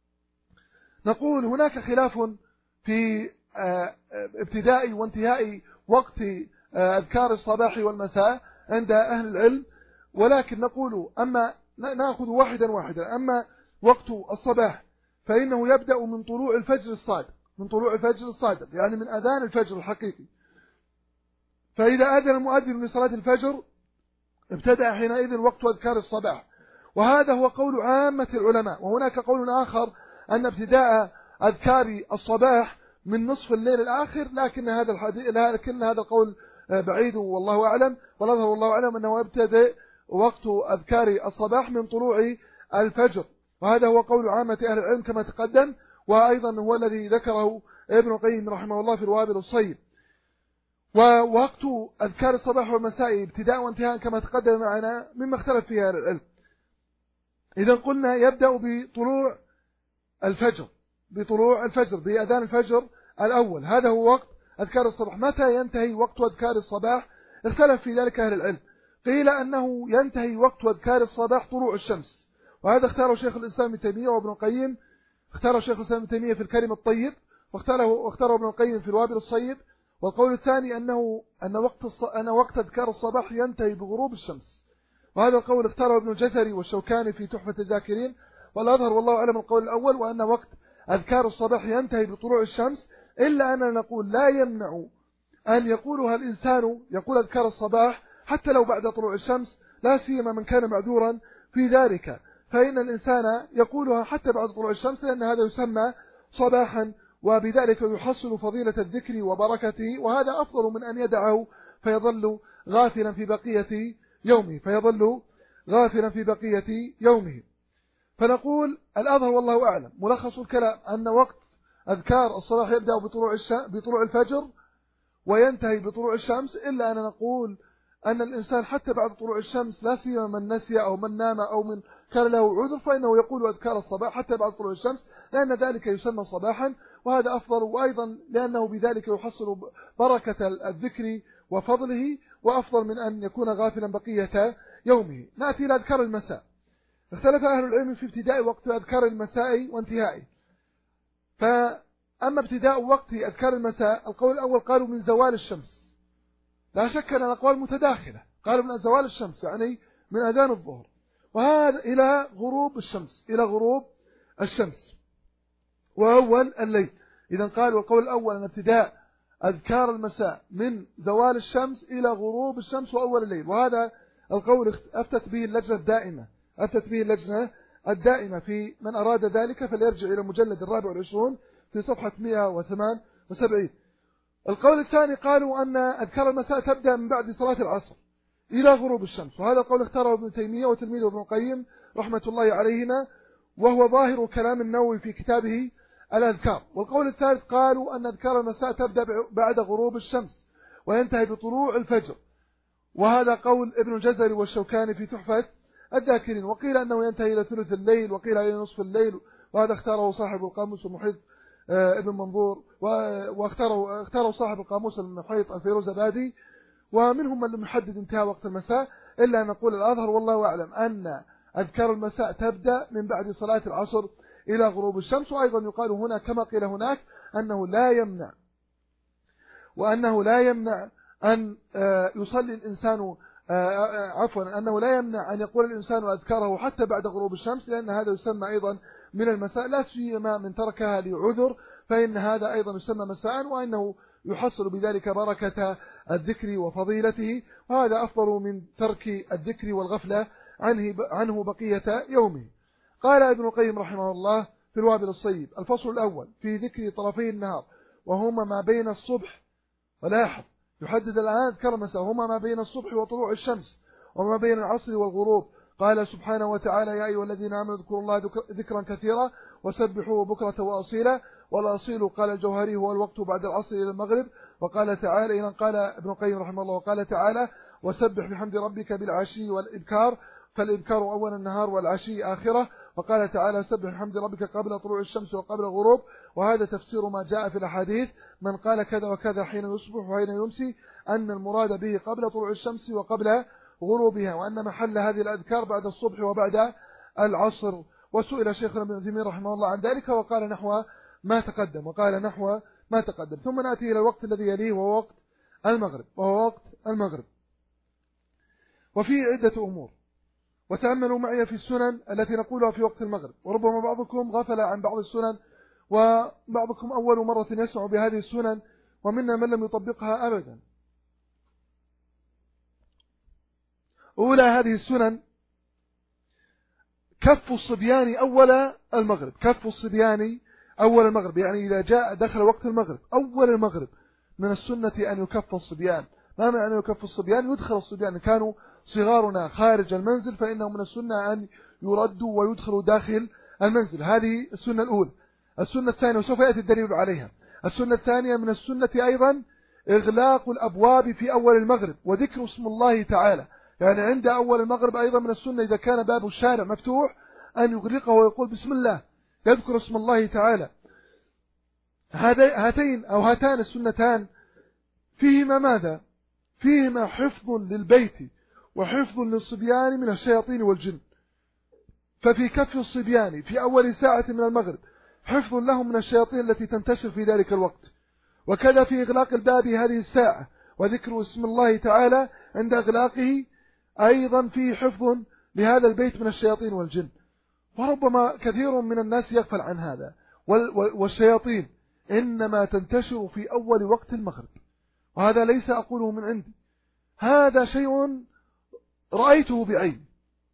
نقول هناك خلاف في ابتداء وانتهاء وقت أذكار الصباح والمساء عند أهل العلم، ولكن نقول أما نأخذ واحدا. أما وقت الصباح فإنه يبدأ من طلوع الفجر الصادق، يعني من أذان الفجر الحقيقي. فإذا أذن المؤذن لصلاة الفجر ابتدأ حينئذ وقت أذكار الصباح، وهذا هو قول عامة العلماء. وهناك قول آخر أن ابتداء أذكار الصباح من نصف الليل الآخر، لكن هذا القول بعيد والله أعلم، والأظهر والله أعلم أنه يبتدأ وقت أذكار الصباح من طلوع الفجر، وهذا هو قول عامة أهل العلم كما تقدم، وأيضا هو الذي ذكره ابن القيم رحمه الله في الوابل الصيب. ووقت أذكار الصباح والمساء ابتداء وانتهاء كما تقدم معنا مما اختلف فيها أهل العلم. إذا قلنا يبدأ بطلوع الفجر بأذان الفجر الأول، هذا هو وقت أذكار الصباح. متى ينتهي وقت أذكار الصباح؟ اختلف في ذلك أهل العلم. قيل أنه ينتهي وقت أذكار الصباح طلوع الشمس، وهذا اختاره شيخ الإسلام ابن تيمية وابن القيم. اختاره شيخ الإسلام ابن تيمية في الكلم الطيب، واختاره ابن القيم في الوابل الصيب. والقول الثاني أن وقت أذكار الصباح ينتهي بغروب الشمس، وهذا القول اختاره ابن الجزري والشوكاني في تحفة الذاكرين. والأظهر والله أعلم القول الأول، وأن وقت أذكار الصباح ينتهي بطلوع الشمس، إلا أننا نقول لا يمنع أن يقولها الإنسان يقول أذكار الصباح حتى لو بعد طلوع الشمس، لا سيما من كان معذورا في ذلك، فإن الإنسان يقولها حتى بعد طلوع الشمس، لأن هذا يسمى صباحا، وبذلك يحصل فضيلة الذكر وبركته، وهذا أفضل من أن يدعه فيظل غافلا في بقية يومه. فنقول الأظهر والله أعلم ملخص الكلام أن وقت أذكار الصباح يبدأ بطلوع الفجر وينتهي بطلوع الشمس، إلا أن نقول أن الإنسان حتى بعد طلوع الشمس، لا سيما من نسي أو من نام أو من كان له عذر، فإنه يقول أذكار الصباح حتى بعد طلوع الشمس، لأن ذلك يسمى صباحا، وهذا أفضل، وأيضا لأنه بذلك يحصل بركة الذكر وفضله، وأفضل من أن يكون غافلا بقية يومه. نأتي إلى أذكار المساء. اختلف أهل العلم في ابتداء وقت أذكار المساء وانتهائه. فأما ابتداء وقت أذكار المساء، القول الأول قالوا من زوال الشمس، لا شك أن الأقوال متداخلة، قالوا من زوال الشمس يعني من أذان الظهر، وهذا إلى غروب الشمس وأول الليل. إذن قالوا القول الأول أن ابتداء أذكار المساء من زوال الشمس إلى غروب الشمس وأول الليل، وهذا القول أفتت به اللجنة الدائمة في من أراد ذلك فليرجع إلى المجلد 24 في صفحة 178. القول الثاني قالوا أن أذكار المساء تبدأ من بعد صلاة العصر إلى غروب الشمس، وهذا القول اختاره ابن تيمية وتلميذه ابن القيم رحمة الله عليهما، وهو ظاهر كلام النووي في كتابه الأذكار. والقول الثالث قالوا أن أذكار المساء تبدأ بعد غروب الشمس وينتهي بطلوع الفجر، وهذا قول ابن الجزري والشوكاني في تحفة الذاكرين. وقيل أنه ينتهي إلى ثلث الليل، وقيل إلى نصف الليل، وهذا اختاره صاحب القاموس المحيط ابن منظور، واختاره صاحب القاموس المحيط الفيروزابادي، ومنهم من لم يحدد انتهاء وقت المساء، إلا أن نقول الأظهر والله أعلم أن أذكار المساء تبدأ من بعد صلاة العصر إلى غروب الشمس. وأيضا يقال هنا كما قيل هناك أنه لا يمنع أن يصلي الإنسان عفوا أنه لا يمنع أن يقول الإنسان أذكاره حتى بعد غروب الشمس، لأن هذا يسمى أيضا من المساء، لا سيما من تركها لعذر، فإن هذا أيضا يسمى مساء، وإنه يحصل بذلك بركة الذكر وفضيلته، وهذا أفضل من ترك الذكر والغفلة عنه بقية يومه. قال ابن القيم رحمه الله في الوابل الصيب: الفصل الأول في ذكر طرفي النهار وهما ما بين الصبح، ولاحظ يحدد الآن أذكر مساء، هما ما بين الصبح وطلوع الشمس وما بين العصر والغروب. قال سبحانه وتعالى: يا أيها الذين آمنوا اذكروا الله ذكرا كثيرا وسبحوه بكرة وأصيلا. والأصيل قال الجوهري هو الوقت بعد العصر إلى المغرب. وقال تعالى إذا قال ابن القيم رحمه الله: وقال تعالى: وسبح بحمد ربك بالعشي والإبكار، فالإبكار أول النهار والعشي آخره. وقال تعالى: سبح بحمد ربك قبل طلوع الشمس وقبل الغروب. وهذا تفسير ما جاء في الأحاديث: من قال كذا وكذا حين يصبح وحين يمسي، أن المراد به قبل طلوع الشمس وقبل غروبها، وأن محل هذه الأذكار بعد الصبح وبعد العصر. وسئل شيخنا ابن عثيمين رحمه الله عن ذلك وقال نحو ما تقدم. ثم نأتي إلى الوقت الذي يليه وهو وقت المغرب. وفيه عدة أمور، وتأملوا معي في السنن التي نقولها في وقت المغرب، وربما بعضكم غفل عن بعض السنن، وبعضكم أول مرة يسمع بهذه السنن، ومنا من لم يطبقها أبدا. أولى هذه السنن كف الصبيان أول المغرب، يعني إذا جاء دخل وقت المغرب أول المغرب من السنة أن يكف الصبيان. ما معنى أن يكف الصبيان؟ يدخل الصبيان، كانوا صغارنا خارج المنزل فإنه من السنة أن يردوا ويدخلوا داخل المنزل. هذه السنة الأولى. السنة الثانية وسوف يأتي الدليل عليها. السنة الثانية من السنة أيضا إغلاق الأبواب في أول المغرب وذكر اسم الله تعالى، يعني عند أول المغرب أيضا من السنة إذا كان باب الشارع مفتوح أن يغلقه ويقول بسم الله، يذكر اسم الله تعالى. هاتان السنتان فيهما ماذا؟ فيهما حفظ للبيت وحفظ للصبيان من الشياطين والجن. ففي كف الصبيان في أول ساعة من المغرب حفظ لهم من الشياطين التي تنتشر في ذلك الوقت، وكذا في إغلاق الباب هذه الساعة وذكر اسم الله تعالى عند إغلاقه أيضا في حفظ لهذا البيت من الشياطين والجن. وربما كثير من الناس يغفل عن هذا، والشياطين إنما تنتشر في أول وقت المغرب، وهذا ليس أقوله من عندي، هذا شيء رأيته بعيني،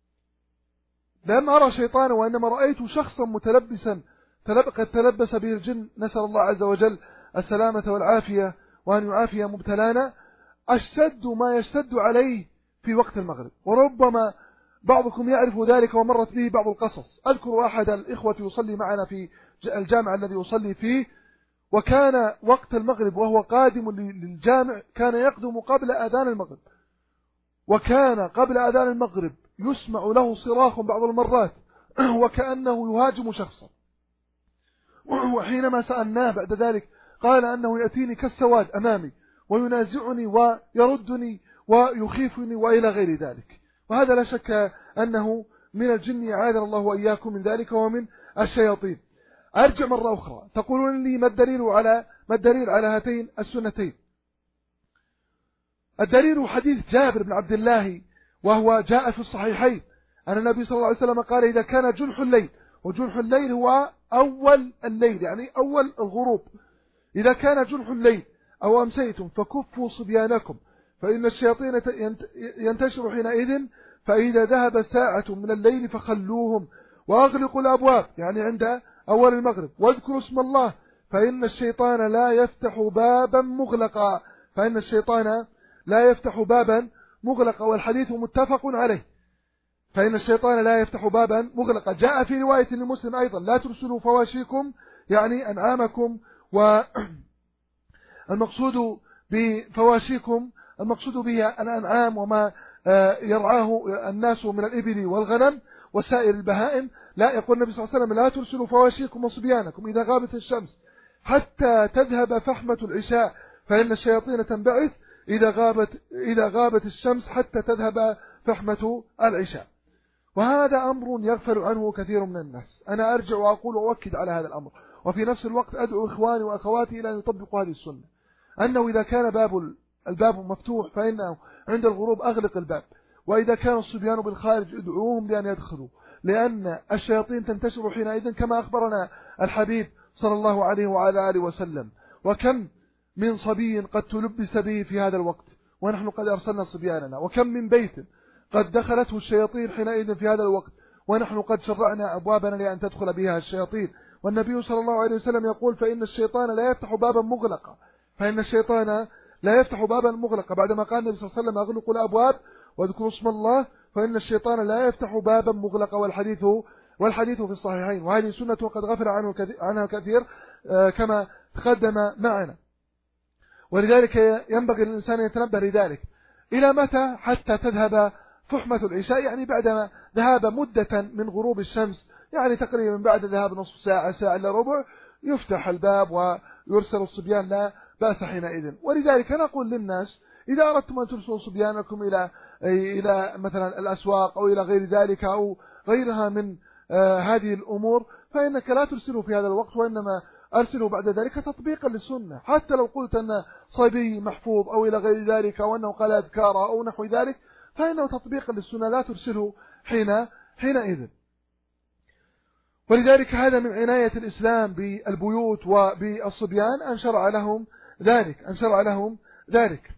لم أرى شيطانا وإنما رأيت شخصا متلبسا قد تلبس به الجن، نسأل الله عز وجل السلامة والعافية وأن يعافي مبتلانا، أشتد ما يشتد عليه في وقت المغرب. وربما بعضكم يعرف ذلك ومرت به بعض القصص. أذكر أحد الإخوة يصلي معنا في الجامع الذي يصلي فيه، وكان وقت المغرب وهو قادم للجامع كان يقدم قبل أذان المغرب، وكان قبل أذان المغرب يسمع له صراخ بعض المرات وكأنه يهاجم شخصا. وحينما سألناه بعد ذلك قال أنه يأتيني كالسواد أمامي وينازعني ويردني ويخيفني وإلى غير ذلك. وهذا لا شك أنه من الجن، أعاذنا الله وإياكم من ذلك، ومن الشياطين. أرجع مرة أخرى، تقولون لي ما الدليل على هاتين السنتين؟ الدليل حديث جابر بن عبد الله، وهو جاء في الصحيحين أن النبي صلى الله عليه وسلم قال: إذا كان جنح الليل، وجنح الليل هو أول الليل يعني أول الغروب، إذا كان جنح الليل أو أمسيتم فكفوا صبيانكم فإن الشياطين ينتشر حينئذ، فإذا ذهب ساعة من الليل فخلوهم وأغلقوا الأبواب، يعني عند أول المغرب، واذكروا اسم الله فإن الشيطان لا يفتح بابا مغلقا، والحديث متفق عليه، فإن الشيطان لا يفتح بابا مغلقا. جاء في رواية لمسلم أيضا: لا ترسلوا فواشيكم، يعني أنعامكم، والمقصود بفواشيكم المقصود بها الأنعام وما يرعاه الناس من الإبل والغنم وسائر البهائم. لا، يقول النبي صلى الله عليه وسلم: لا ترسلوا فواشيكم وصبيانكم إذا غابت الشمس حتى تذهب فحمة العشاء، فإن الشياطين تنبعث إذا غابت الشمس حتى تذهب فحمة العشاء. وهذا أمر يغفل عنه كثير من الناس. أنا أرجع وأقول وأؤكد على هذا الأمر، وفي نفس الوقت أدعو إخواني وأخواتي إلى أن يطبقوا هذه السنة، أنه إذا كان باب الباب مفتوح فإنه عند الغروب أغلق الباب. وإذا كان الصبيان بالخارج ادعوهم لأن يدخلوا، لأن الشياطين تنتشر حينئذ كما أخبرنا الحبيب صلى الله عليه وعلى آله وسلم. وكم من صبي قد تلبس به في هذا الوقت ونحن قد أرسلنا صبياننا، وكم من بيت قد دخلته الشياطين حينئذ في هذا الوقت ونحن قد شرعنا أبوابنا لأن تدخل بها الشياطين. والنبي صلى الله عليه وسلم يقول فإن الشيطان لا يفتح بابا مغلقا، فإن الشيطان لا يفتح بابا مغلقا، بعدما قال النبي صلى الله عليه وسلم أغلقوا الأبواب واذكروا اسم الله، فإن الشيطان لا يفتح بابا مغلقا، والحديث في الصحيحين، وهذه سنة قد غفل عنها كثير كما تقدم معنا. ولذلك ينبغي للإنسان يتنبه لذلك. إلى متى؟ حتى تذهب فحمة العشاء، يعني بعد ذهاب مدة من غروب الشمس، يعني تقريبا بعد ذهاب نصف ساعة، ساعة إلا ربع، يفتح الباب ويرسل الصبيان، لا بأس حينئذ. ولذلك نقول للناس إذا أردتم أن ترسلوا صبيانكم إلى مثلا الأسواق أو إلى غير ذلك أو غيرها من هذه الأمور، فإنك لا ترسلوا في هذا الوقت، وإنما أرسلوا بعد ذلك تطبيقا للسنة. حتى لو قلت أن صبي محفوظ أو إلى غير ذلك أو أنه قال أذكار أو نحو ذلك، فإنه تطبيقا للسنة، لا ترسله حينئذ. ولذلك هذا من عناية الإسلام بالبيوت وبالصبيان أن شرع لهم ذلك.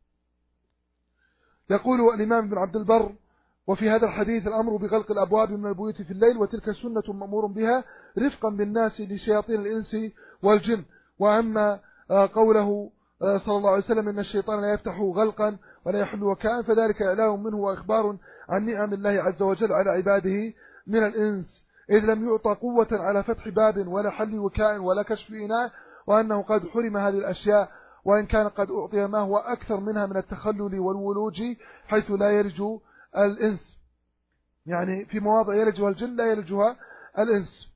يقول الإمام ابن عبد البر: وفي هذا الحديث الأمر بغلق الأبواب من البيوت في الليل، وتلك سنة مأمور بها رفقا بالناس لشياطين الإنس والجن. وأما قوله صلى الله عليه وسلم إن الشيطان لا يفتح غلقا ولا يحل وكاء، فذلك إعلام منه وإخبار عن نعم الله عز وجل على عباده من الإنس، إذ لم يعطى قوة على فتح باب ولا حل وكاء ولا كشف إناء، وأنه قد حرم هذه الأشياء، وإن كان قد أعطي ما هو أكثر منها من التخلل والولوج حيث لا يلج الإنس، يعني في مواضع يلجها الجن لا يلجها الإنس.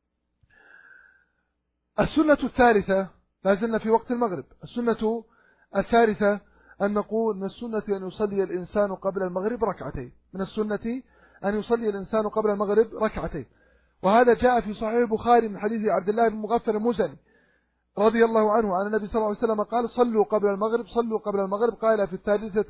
السنة الثالثة، لا زلنا في وقت المغرب، السنة الثالثة أن نقول من السنة أن يصلي الإنسان قبل المغرب ركعتين، من السنة أن يصلي الإنسان قبل المغرب ركعتين. وهذا جاء في صحيح البخاري من حديث عبد الله بن مغفل المزني رضي الله عنه عن النبي صلى الله عليه وسلم قال: صلوا قبل المغرب، قال في الثالثة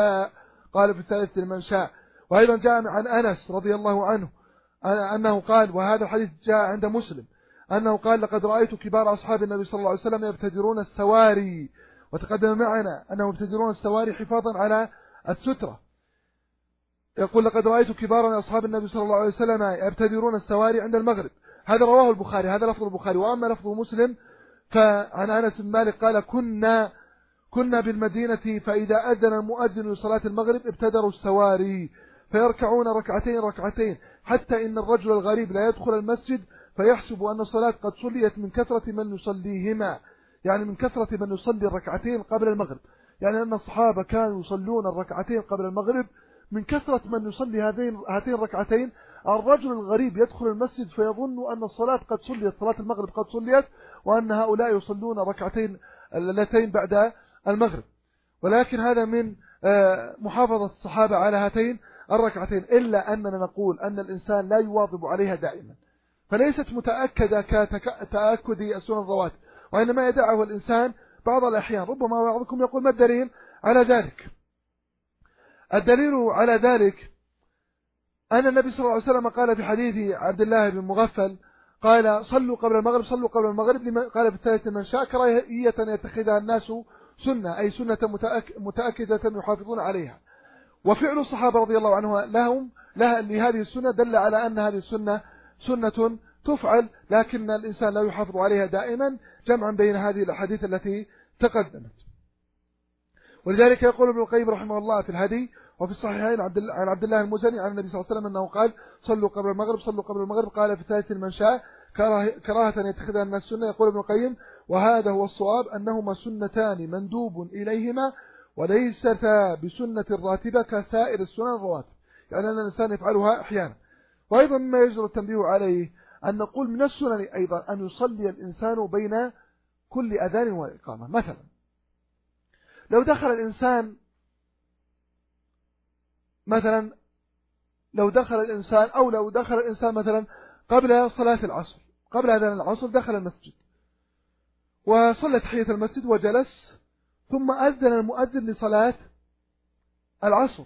لمن شاء. وأيضا جاء عن أنس رضي الله عنه أنه قال، وهذا الحديث جاء عند مسلم، أنه قال: لقد رأيت كبار أصحاب النبي صلى الله عليه وسلم يبتدرون السواري، وتقدم معنا أنهم يبتدرون السواري حفاظا على السترة. يقول: لقد رأيت كبار أصحاب النبي صلى الله عليه وسلم يبتدرون السواري عند المغرب. هذا رواه البخاري، هذا لفظ البخاري. وأما لفظ مسلم فعن أنس بن مالك قال: كنا بالمدينة فإذا أذن المؤذن لصلاة المغرب ابتدروا السواري فيركعون ركعتين حتى إن الرجل الغريب لا يدخل المسجد فيحسب أن الصلاة قد صليت من كثرة من يصليهما، يعني من كثرة من يصلي الركعتين قبل المغرب، يعني أن الصحابة كانوا يصلون الركعتين قبل المغرب من كثرة من يصلي هاتين الركعتين. الرجل الغريب يدخل المسجد فيظن أن الصلاة قد صليت، صلاة المغرب قد صليت، وأن هؤلاء يصلون الركعتين اللتين بعد المغرب. ولكن هذا من محافظة الصحابة على هاتين الركعتين، إلا أننا نقول أن الإنسان لا يواظب عليها دائما، فليست متأكدة كتأكد السنن الرواتب، وإنما يدعه الإنسان بعض الأحيان. ربما بعضكم يقول: ما الدليل على ذلك؟ الدليل على ذلك أن النبي صلى الله عليه وسلم قال في حديث عبد الله بن مغفل قال: صلوا قبل المغرب، قال في الثالثة من شاء، كراهية يتخذها الناس سنة، أي سنة متأكدة يحافظون عليها. وفعل الصحابة رضي الله عنهم لهذه السنة دل على أن هذه السنة سنة تفعل، لكن الإنسان لا يحافظ عليها دائما، جمعا بين هذه الأحاديث التي تقدمت. ولذلك يقول ابن القيم رحمه الله في الهدي وفي الصحيحين عن عبد الله المزني عن النبي صلى الله عليه وسلم أنه قال: صلوا قبل المغرب، قال في الثالث من شاء، كراهة يتخذها الناس سنة. يقول ابن القيم: وهذا هو الصواب، أنهما سنتان مندوب إليهما وليستا بسنة راتبة كسائر السنن الرواتب، يعني أن الإنسان يفعلها أحيانا. وأيضا مما يجدر التنبيه عليه أن نقول من السنن أيضا أن يصلي الإنسان بين كل أذان وإقامة. مثلا لو دخل الإنسان مثلا قبل صلاة العصر، قبل أذان العصر، دخل المسجد وصلى تحية المسجد وجلس، ثم أذن المؤذن لصلاة العصر،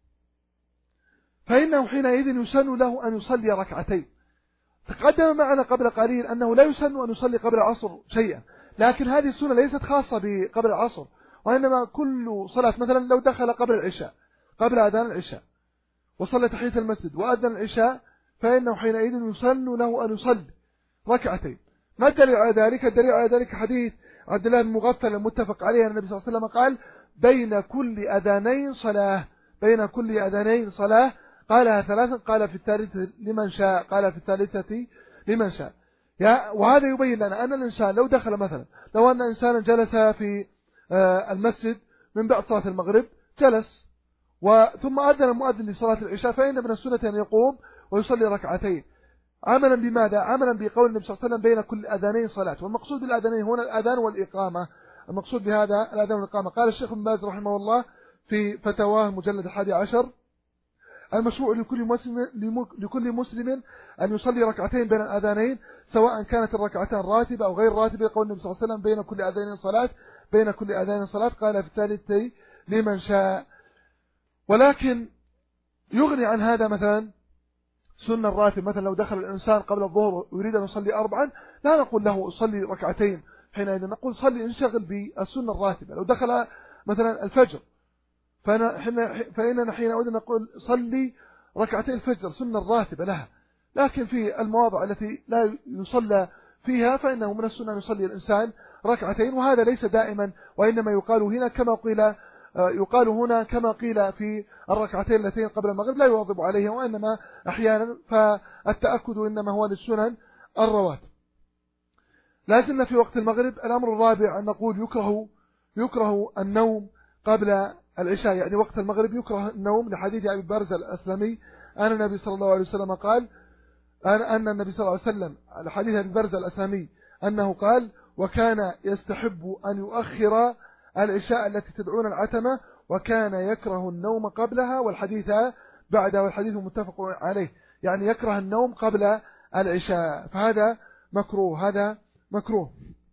فإنه حينئذ يسن له أن يصلي ركعتين. تقدم معنا قبل قليل أنه لا يسن أن يصلي قبل العصر شيئا، لكن هذه السنة ليست خاصة بقبل العصر، وإنما كل صلاة مثلا لو دخل قبل العشاء، قبل أذان العشاء وصلى تحية المسجد وأذن العشاء، فإنه حينئذ يسن له أن يصلي ركعتين. ما الدليل على ذلك؟ الدليل على ذلك حديث عبد الله بن مغفل المتفق عليه، النبي صلى الله عليه وسلم قال: بين كل أذانين صلاة، بين كل أذانين صلاة، قالها ثلاثا، قال في الثالثة لمن شاء، قال في الثالثة لمن شاء. وهذا يبين لنا أن الإنسان لو دخل مثلا، لو أن إنسانا جلس في المسجد من بعد صلاة المغرب، جلس ثم أذن المؤذن لصلاة العشاء، فإن من السنة أن يقوم ويصلي ركعتين، عملا بماذا؟ عملا بقول النبي صلى الله عليه وسلم: بين كل أذانين صلاة. والمقصود بالأذانين هنا الأذان والإقامة، المقصود بهذا الأذان والإقامة. قال الشيخ ابن باز رحمه الله في فتاواه مجلد 11: المشروع لكل مسلم أن يصلي ركعتين بين الأذانين، سواء كانت الركعتان راتبة أو غير راتبة، قول النبي صلى الله عليه وسلم: بين كل أذانين صلاة، بين كل أذانين صلاة، قال في الثالث لمن شاء. ولكن يغني عن هذا مثلا سنة الراتب، مثلا لو دخل الإنسان قبل الظهر ويريد أن يصلي 4، لا نقول له صلي ركعتين، حينئذ نقول صلي انشغل بالسنة الراتبة. لو دخل مثلا الفجر، فإننا حينئذ نقول صلي ركعتين الفجر، سنة الراتبة لها. لكن في المواضع التي لا يصلى فيها فإنه من السنة أن يصلي الإنسان ركعتين، وهذا ليس دائما، وإنما يقال هنا كما قيل في الركعتين اللتين قبل المغرب، لا يواظب عليها، وإنما أحيانا، فالتأكد إنما هو للسنن الرواتب. لازلنا في وقت المغرب. الأمر الرابع أن نقول يكره النوم قبل العشاء، يعني وقت المغرب يكره النوم، لحديث أبي برزة الأسلمي أن النبي صلى الله عليه وسلم قال، أن النبي صلى الله عليه وسلم، حديث أبي برزة الأسلمي أنه قال: وكان يستحب أن يؤخر العشاء التي تدعون العتمة، وكان يكره النوم قبلها والحديث بعدها، والحديث متفق عليه، يعني يكره النوم قبل العشاء، فهذا مكروه، هذا مكروه.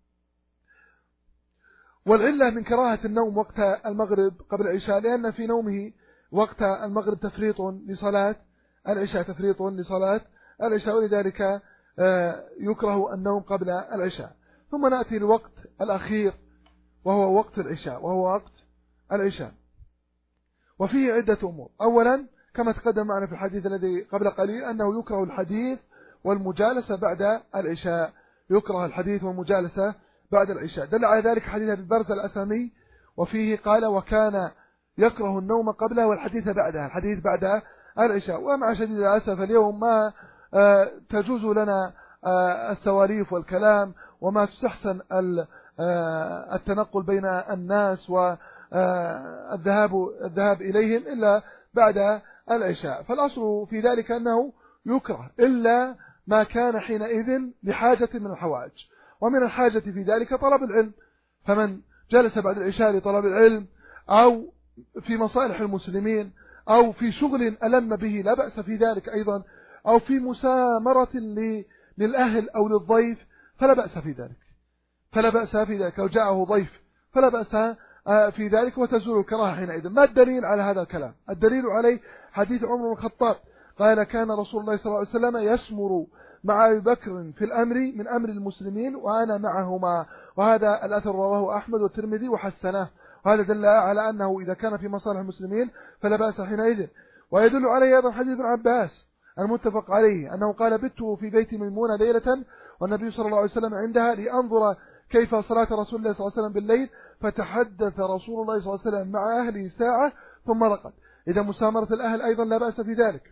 والعلة من كراهة النوم وقت المغرب قبل العشاء لأن في نومه وقت المغرب تفريط لصلاة العشاء، تفريط لصلاة العشاء، ولذلك يكره النوم قبل العشاء. ثم نأتي للوقت الأخير وهو وقت العشاء، وفيه عدة أمور. أولا كما تقدم معنا في الحديث الذي قبل قليل أنه يكره الحديث والمجالسة بعد العشاء، يكره الحديث والمجالسة بعد العشاء. دل على ذلك حديث أبي برزة الأسلمي، وفيه قال: وكان يكره النوم قبله والحديث بعدها، الحديث بعد العشاء. ومع شديد الأسف اليوم ما تجوز لنا السواليف والكلام، وما تستحسن التنقل بين الناس والذهاب إليهم إلا بعد العشاء. فالأصل في ذلك أنه يكره إلا ما كان حينئذ لحاجة من الحوائج، ومن الحاجة في ذلك طلب العلم، فمن جلس بعد العشاء لطلب العلم أو في مصالح المسلمين أو في شغل ألم به لا بأس في ذلك أيضا، أو في مسامرة للأهل أو للضيف فلا بأس في ذلك، فلا بأس في ذلك، لو جاءه ضيف فلا بأس في ذلك، وتزول الكراهة حينئذ. ما الدليل على هذا الكلام؟ الدليل عليه حديث عمر بن الخطاب قال: كان رسول الله صلى الله عليه وسلم يسمر مع أبي بكر في الأمر من أمر المسلمين وأنا معهما. وهذا الأثر رواه أحمد والترمذي وحسنه، وهذا دل على أنه إذا كان في مصالح المسلمين فلا بأس حينئذ. ويدل عليه أيضا حديث ابن عباس المتفق عليه أنه قال: بت في بيت ميمونة ليلة والنبي صلى الله عليه وسلم عندها لأنظر كيف صلاة رسول الله صلى الله عليه وسلم بالليل، فتحدث رسول الله صلى الله عليه وسلم مع أهله ساعة ثم رقد. إذا مسامرة الأهل أيضا لا بأس في ذلك.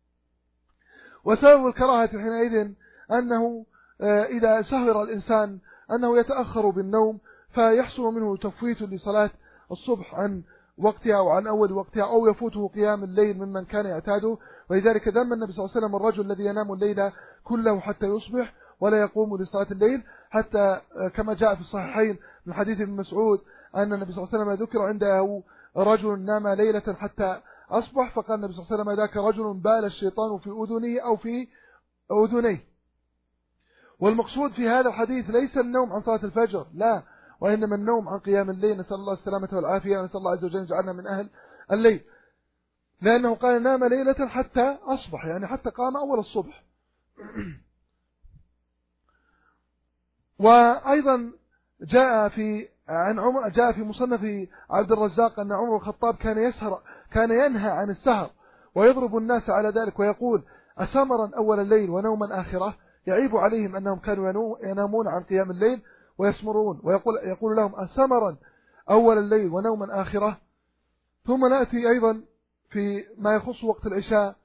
وسبب الكراهة حينئذ أنه إذا سهر الإنسان أنه يتأخر بالنوم، فيحصل منه تفويت لصلاة الصبح عن وقتها أو عن أول وقتها، أو يفوته قيام الليل ممن كان يعتاده. ولذلك ذم النبي صلى الله عليه وسلم الرجل الذي ينام الليل كله حتى يصبح ولا يقوم لصلاة الليل، حتى كما جاء في الصحيحين من حديث ابن مسعود أن النبي صلى الله عليه وسلم ذكر عنده رجل نام ليلة حتى أصبح، فقال النبي صلى الله عليه وسلم: ذاك رجل بال الشيطان في أذنه أو في أذنيه. والمقصود في هذا الحديث ليس النوم عن صلاة الفجر، لا، وإنما النوم عن قيام الليل، نسأل الله السلامة والعافية، ونسأل الله عز وجل يجعلنا من أهل الليل، لأنه قال نام ليلة حتى أصبح، يعني حتى قام أول الصبح. وأيضا جاء في مصنف عبد الرزاق أن عمر الخطاب كان ينهى عن السهر ويضرب الناس على ذلك، ويقول أسمرا أول الليل ونوما آخرة، يعيب عليهم أنهم كانوا ينامون عن قيام الليل ويسمرون، ويقول لهم أسمرا أول الليل ونوما آخرة. ثم نأتي أيضا في ما يخص وقت العشاء،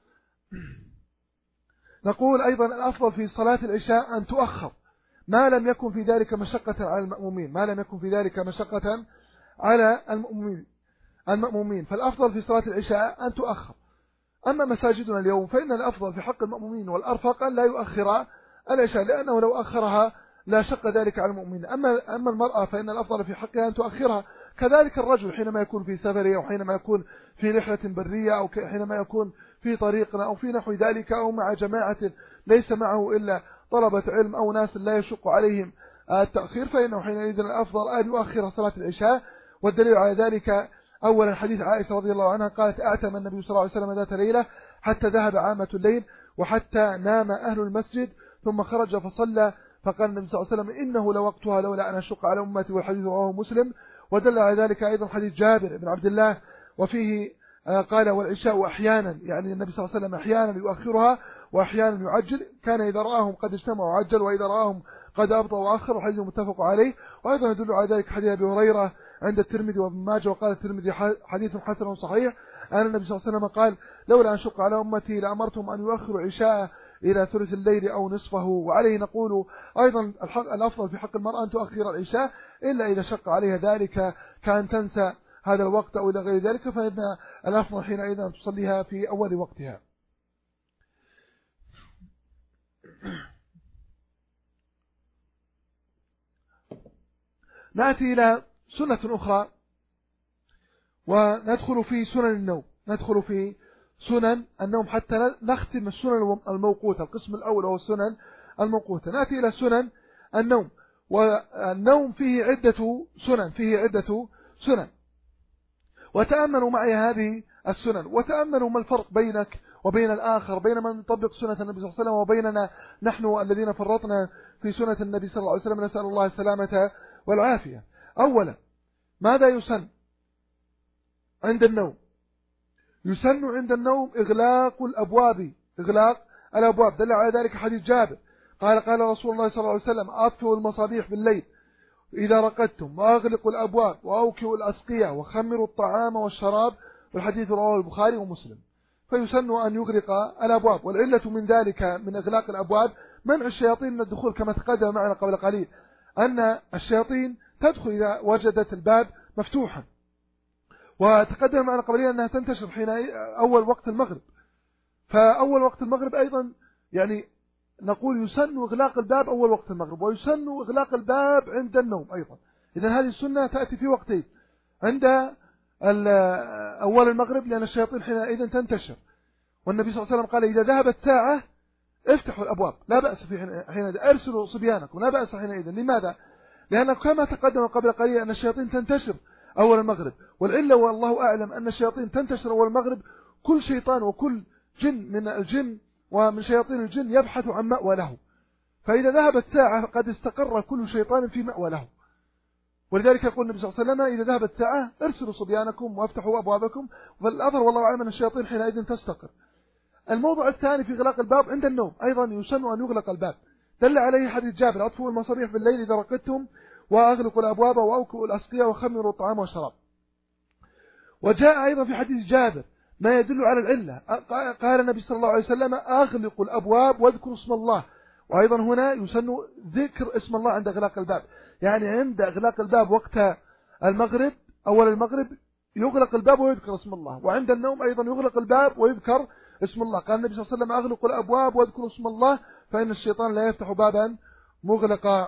نقول أيضا الأفضل في صلاة العشاء أن تؤخر ما لم يكن في ذلك مشقة على المأمومين، ما لم يكن في ذلك مشقة على المأمومين، فالأفضل في صلاة العشاء أن تؤخر. أما مساجدنا اليوم فإن الأفضل في حق المأمومين والأرفق أن لا يؤخر العشاء، لأنه لو أخرها لا شق ذلك على المؤمنين. أما المرأة فإن الأفضل في حقها أن تؤخرها، كذلك الرجل حينما يكون في سفره، أو حينما يكون في رحلة برية، أو حينما يكون في طريقنا أو في نحو ذلك، أو مع جماعة ليس معه إلا طلبة علم أو ناس لا يشق عليهم التأخير، فإنه حينئذ الأفضل أن يؤخر صلاة العشاء. والدليل على ذلك أولا حديث عائشة رضي الله عنها قالت أعتم النبي صلى الله عليه وسلم ذات ليلة حتى ذهب عامة الليل وحتى نام أهل المسجد ثم خرج فصلى، فقال النبي صلى الله عليه وسلم إنه لوقتها لولا أن أشق على أمتي، والحديث رواه مسلم. ودل على ذلك أيضا حديث جابر بن عبد الله، وفيه قال والعشاء أحيانا، يعني النبي صلى الله عليه وسلم أحيانا يؤخرها وأحيانا يعجل، كان إذا رآهم قد اجتمعوا عجل وإذا رآهم قد أبطأ وأخر، وحديث متفق عليه. وأيضا يدل على ذلك حديث أبي هريرة عند الترمذي وابن ماجه، وقال الترمذي حديث حسن صحيح أن النبي صلى الله عليه وسلم قال لولا أن شق على أمتي لأمرتهم أن يؤخروا عشاء إلى ثلث الليل أو نصفه. وعليه نقول أيضا الأفضل في حق المرأة أن تؤخر العشاء إلا إذا شق عليها ذلك كأن تنسى هذا الوقت أو إلى غير ذلك، فإن الأفضل حينئذ أن تصليها في أول وقتها. نأتي إلى سنة أخرى وندخل في سنن النوم، ندخل في سنن النوم حتى نختم السنن الموقوتة، القسم الأول هو السنن الموقوتة. نأتي إلى سنن النوم، والنوم فيه عدة سنن، وتأملوا معي هذه السنن، وتأملوا ما الفرق بينك وبين الآخر، بين من يطبق سنة النبي صلى الله عليه وسلم وبيننا نحن الذين فرطنا في سنة النبي صلى الله عليه وسلم، نسأل الله السلامة والعافية. أولا، ماذا يسن عند النوم؟ يسن عند النوم إغلاق الأبواب، دل على ذلك حديث جابر قال رسول الله صلى الله عليه وسلم أطفئوا المصابيح بالليل إذا رقدتم، وأغلقوا الأبواب، وأوكئوا الأسقية، وخمروا الطعام والشراب، والحديث رواه البخاري ومسلم. فيسن أن يغلق الأبواب، والعلة من ذلك من إغلاق الأبواب منع الشياطين من الدخول، كما تقدم معنا قبل قليل أن الشياطين تدخل إذا وجدت الباب مفتوحا، وتقدم معنا قبل أنها تنتشر حين أول وقت المغرب. فأول وقت المغرب أيضا يعني نقول يسن إغلاق الباب أول وقت المغرب، ويسن إغلاق الباب عند النوم أيضا. إذن هذه السنة تأتي في وقتين، عند أول المغرب لأن الشياطين حينئذ تنتشر، والنبي صلى الله عليه وسلم قال إذا ذهبت ساعة افتحوا الأبواب لا بأس في حينئذ، أرسلوا صبيانكم لا بأس حينئذ. لماذا؟ لأن كما تقدم قبل قليل أن الشياطين تنتشر أول المغرب، والعلة والله أعلم أن الشياطين تنتشر أول المغرب، كل شيطان وكل جن من الجن ومن شياطين الجن يبحث عن مأوى له، فإذا ذهبت ساعة قد استقر كل شيطان في مأوى له. ولذلك يقول النبي صلى الله عليه وسلم إذا ذهبت ساعة ارسلوا صبيانكم وافتحوا أبوابكم، والأثر والله أعلم أن الشياطين حينئذ تستقر. الموضوع الثاني في إغلاق الباب عند النوم، أيضا يسن أن يغلق الباب، دل عليه حديث جابر أطفئوا المصابيح بالليل إذا رقدتم، وأغلقوا الأبواب، وأوكئوا الأسقية، وخمروا الطعام والشراب. وجاء أيضا في حديث جابر ما يدل على العلة، قال النبي صلى الله عليه وسلم أغلقوا الأبواب واذكروا اسم الله. وأيضا هنا يسن ذكر اسم الله عند إغلاق الباب، يعني عند إغلاق الباب وقت المغرب أول المغرب يغلق الباب ويذكر اسم الله، وعند النوم أيضا يغلق الباب ويذكر اسم الله. قال النبي صلى الله عليه وسلم أغلقوا الأبواب واذكروا اسم الله فإن الشيطان لا يفتح بابا مغلقا.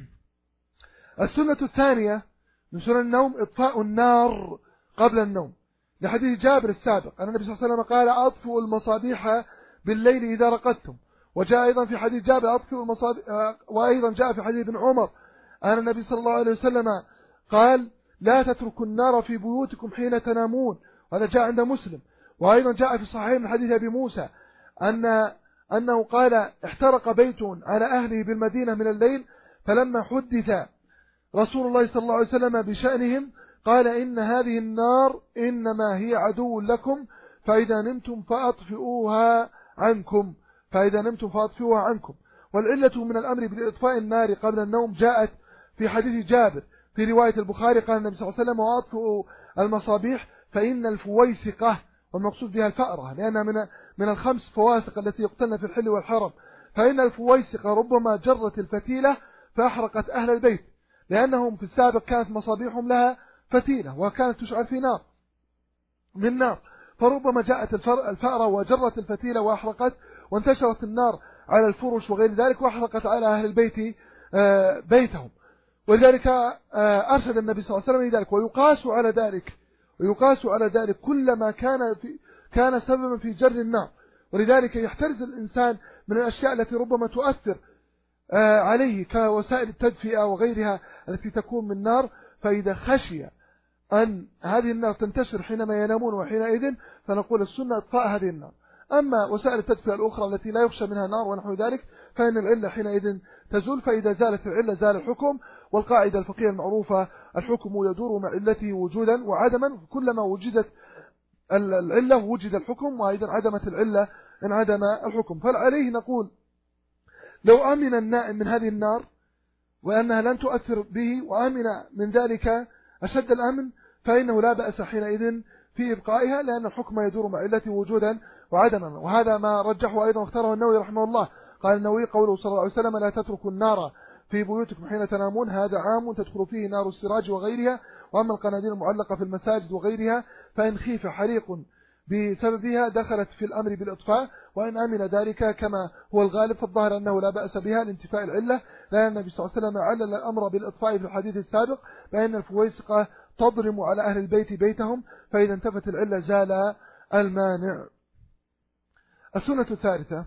السنة الثانية من سنن النوم إطفاء النار قبل النوم، لحديث جابر السابق أن النبي صلى الله عليه وسلم قال أطفئوا المصابيح بالليل إذا رقدتم. وجاء أيضا في حديث جابر أطفئوا المصابيح، وأيضا جاء في حديث ابن عمر أن النبي صلى الله عليه وسلم قال لا تتركوا النار في بيوتكم حين تنامون، وهذا جاء عند مسلم. وأيضا جاء في الصحيح من حديث أبي موسى أنه قال احترق بيت على أهله بالمدينة من الليل، فلما حدث رسول الله صلى الله عليه وسلم بشأنهم قال إن هذه النار إنما هي عدو لكم فإذا نمتم فأطفئوها عنكم. والعلة من الأمر بإطفاء النار قبل النوم جاءت في حديث جابر في رواية البخاري، قال النبي صلى الله عليه وسلم وأطفئوا المصابيح فإن الفويسقة، والمقصود بها الفأرة لأنها من الخمس فواسق التي يقتلن في الحل والحرم، فإن الفويسقة ربما جرت الفتيلة فأحرقت أهل البيت، لأنهم في السابق كانت مصابيحهم لها فتيلة وكانت تشعل في نار، فربما جاءت الفأرة وجرت الفتيلة وأحرقت، وانتشرت النار على الفرش وغير ذلك وأحرقت على أهل البيت بيتهم. ولذلك أرشد النبي صلى الله عليه وسلم لذلك. ويقاس على ذلك كل ما كان سببا في جر النار. ولذلك يحترز الإنسان من الأشياء التي ربما تؤثر عليه كوسائل التدفئة وغيرها التي تكون من نار، فإذا خشي أن هذه النار تنتشر حينما ينامون وحينئذ فنقول السنة إطفاء هذه النار. أما وسائل التدفئة الأخرى التي لا يخشى منها نار ونحو ذلك فإن العلة حينئذ تزول، فإذا زالت العلة زال الحكم. والقاعدة الفقهية المعروفة الحكم يدور مع علته وجودا وعدما، كلما وجدت العلة وجد الحكم، وأيضا عدمت العلة انعدم الحكم. فعليه نقول لو أمن النائم من هذه النار وأنها لن تؤثر به وأمن من ذلك أشد الأمن فإنه لا بأس حينئذ في إبقائها، لأن الحكم يدور مع علته وجودا وعدما. وهذا ما رجحه أيضا واختاره النووي رحمه الله. قال النووي قوله صلى الله عليه وسلم لا تتركوا النار في بيوتكم حين تنامون هذا عام تدخل فيه نار السراج وغيرها، وأما القناديل المعلقة في المساجد وغيرها فإن خيف حريق بسببها دخلت في الأمر بالإطفاء، وإن أمن ذلك كما هو الغالب فالظاهر أنه لا بأس بها لانتفاء العلة، لأن النبي صلى الله عليه وسلم علل الأمر بالإطفاء في الحديث السابق بأن الفويسقة تضرم على أهل البيت بيتهم، فإذا انتفت العلة زال المانع. السنة الثالثة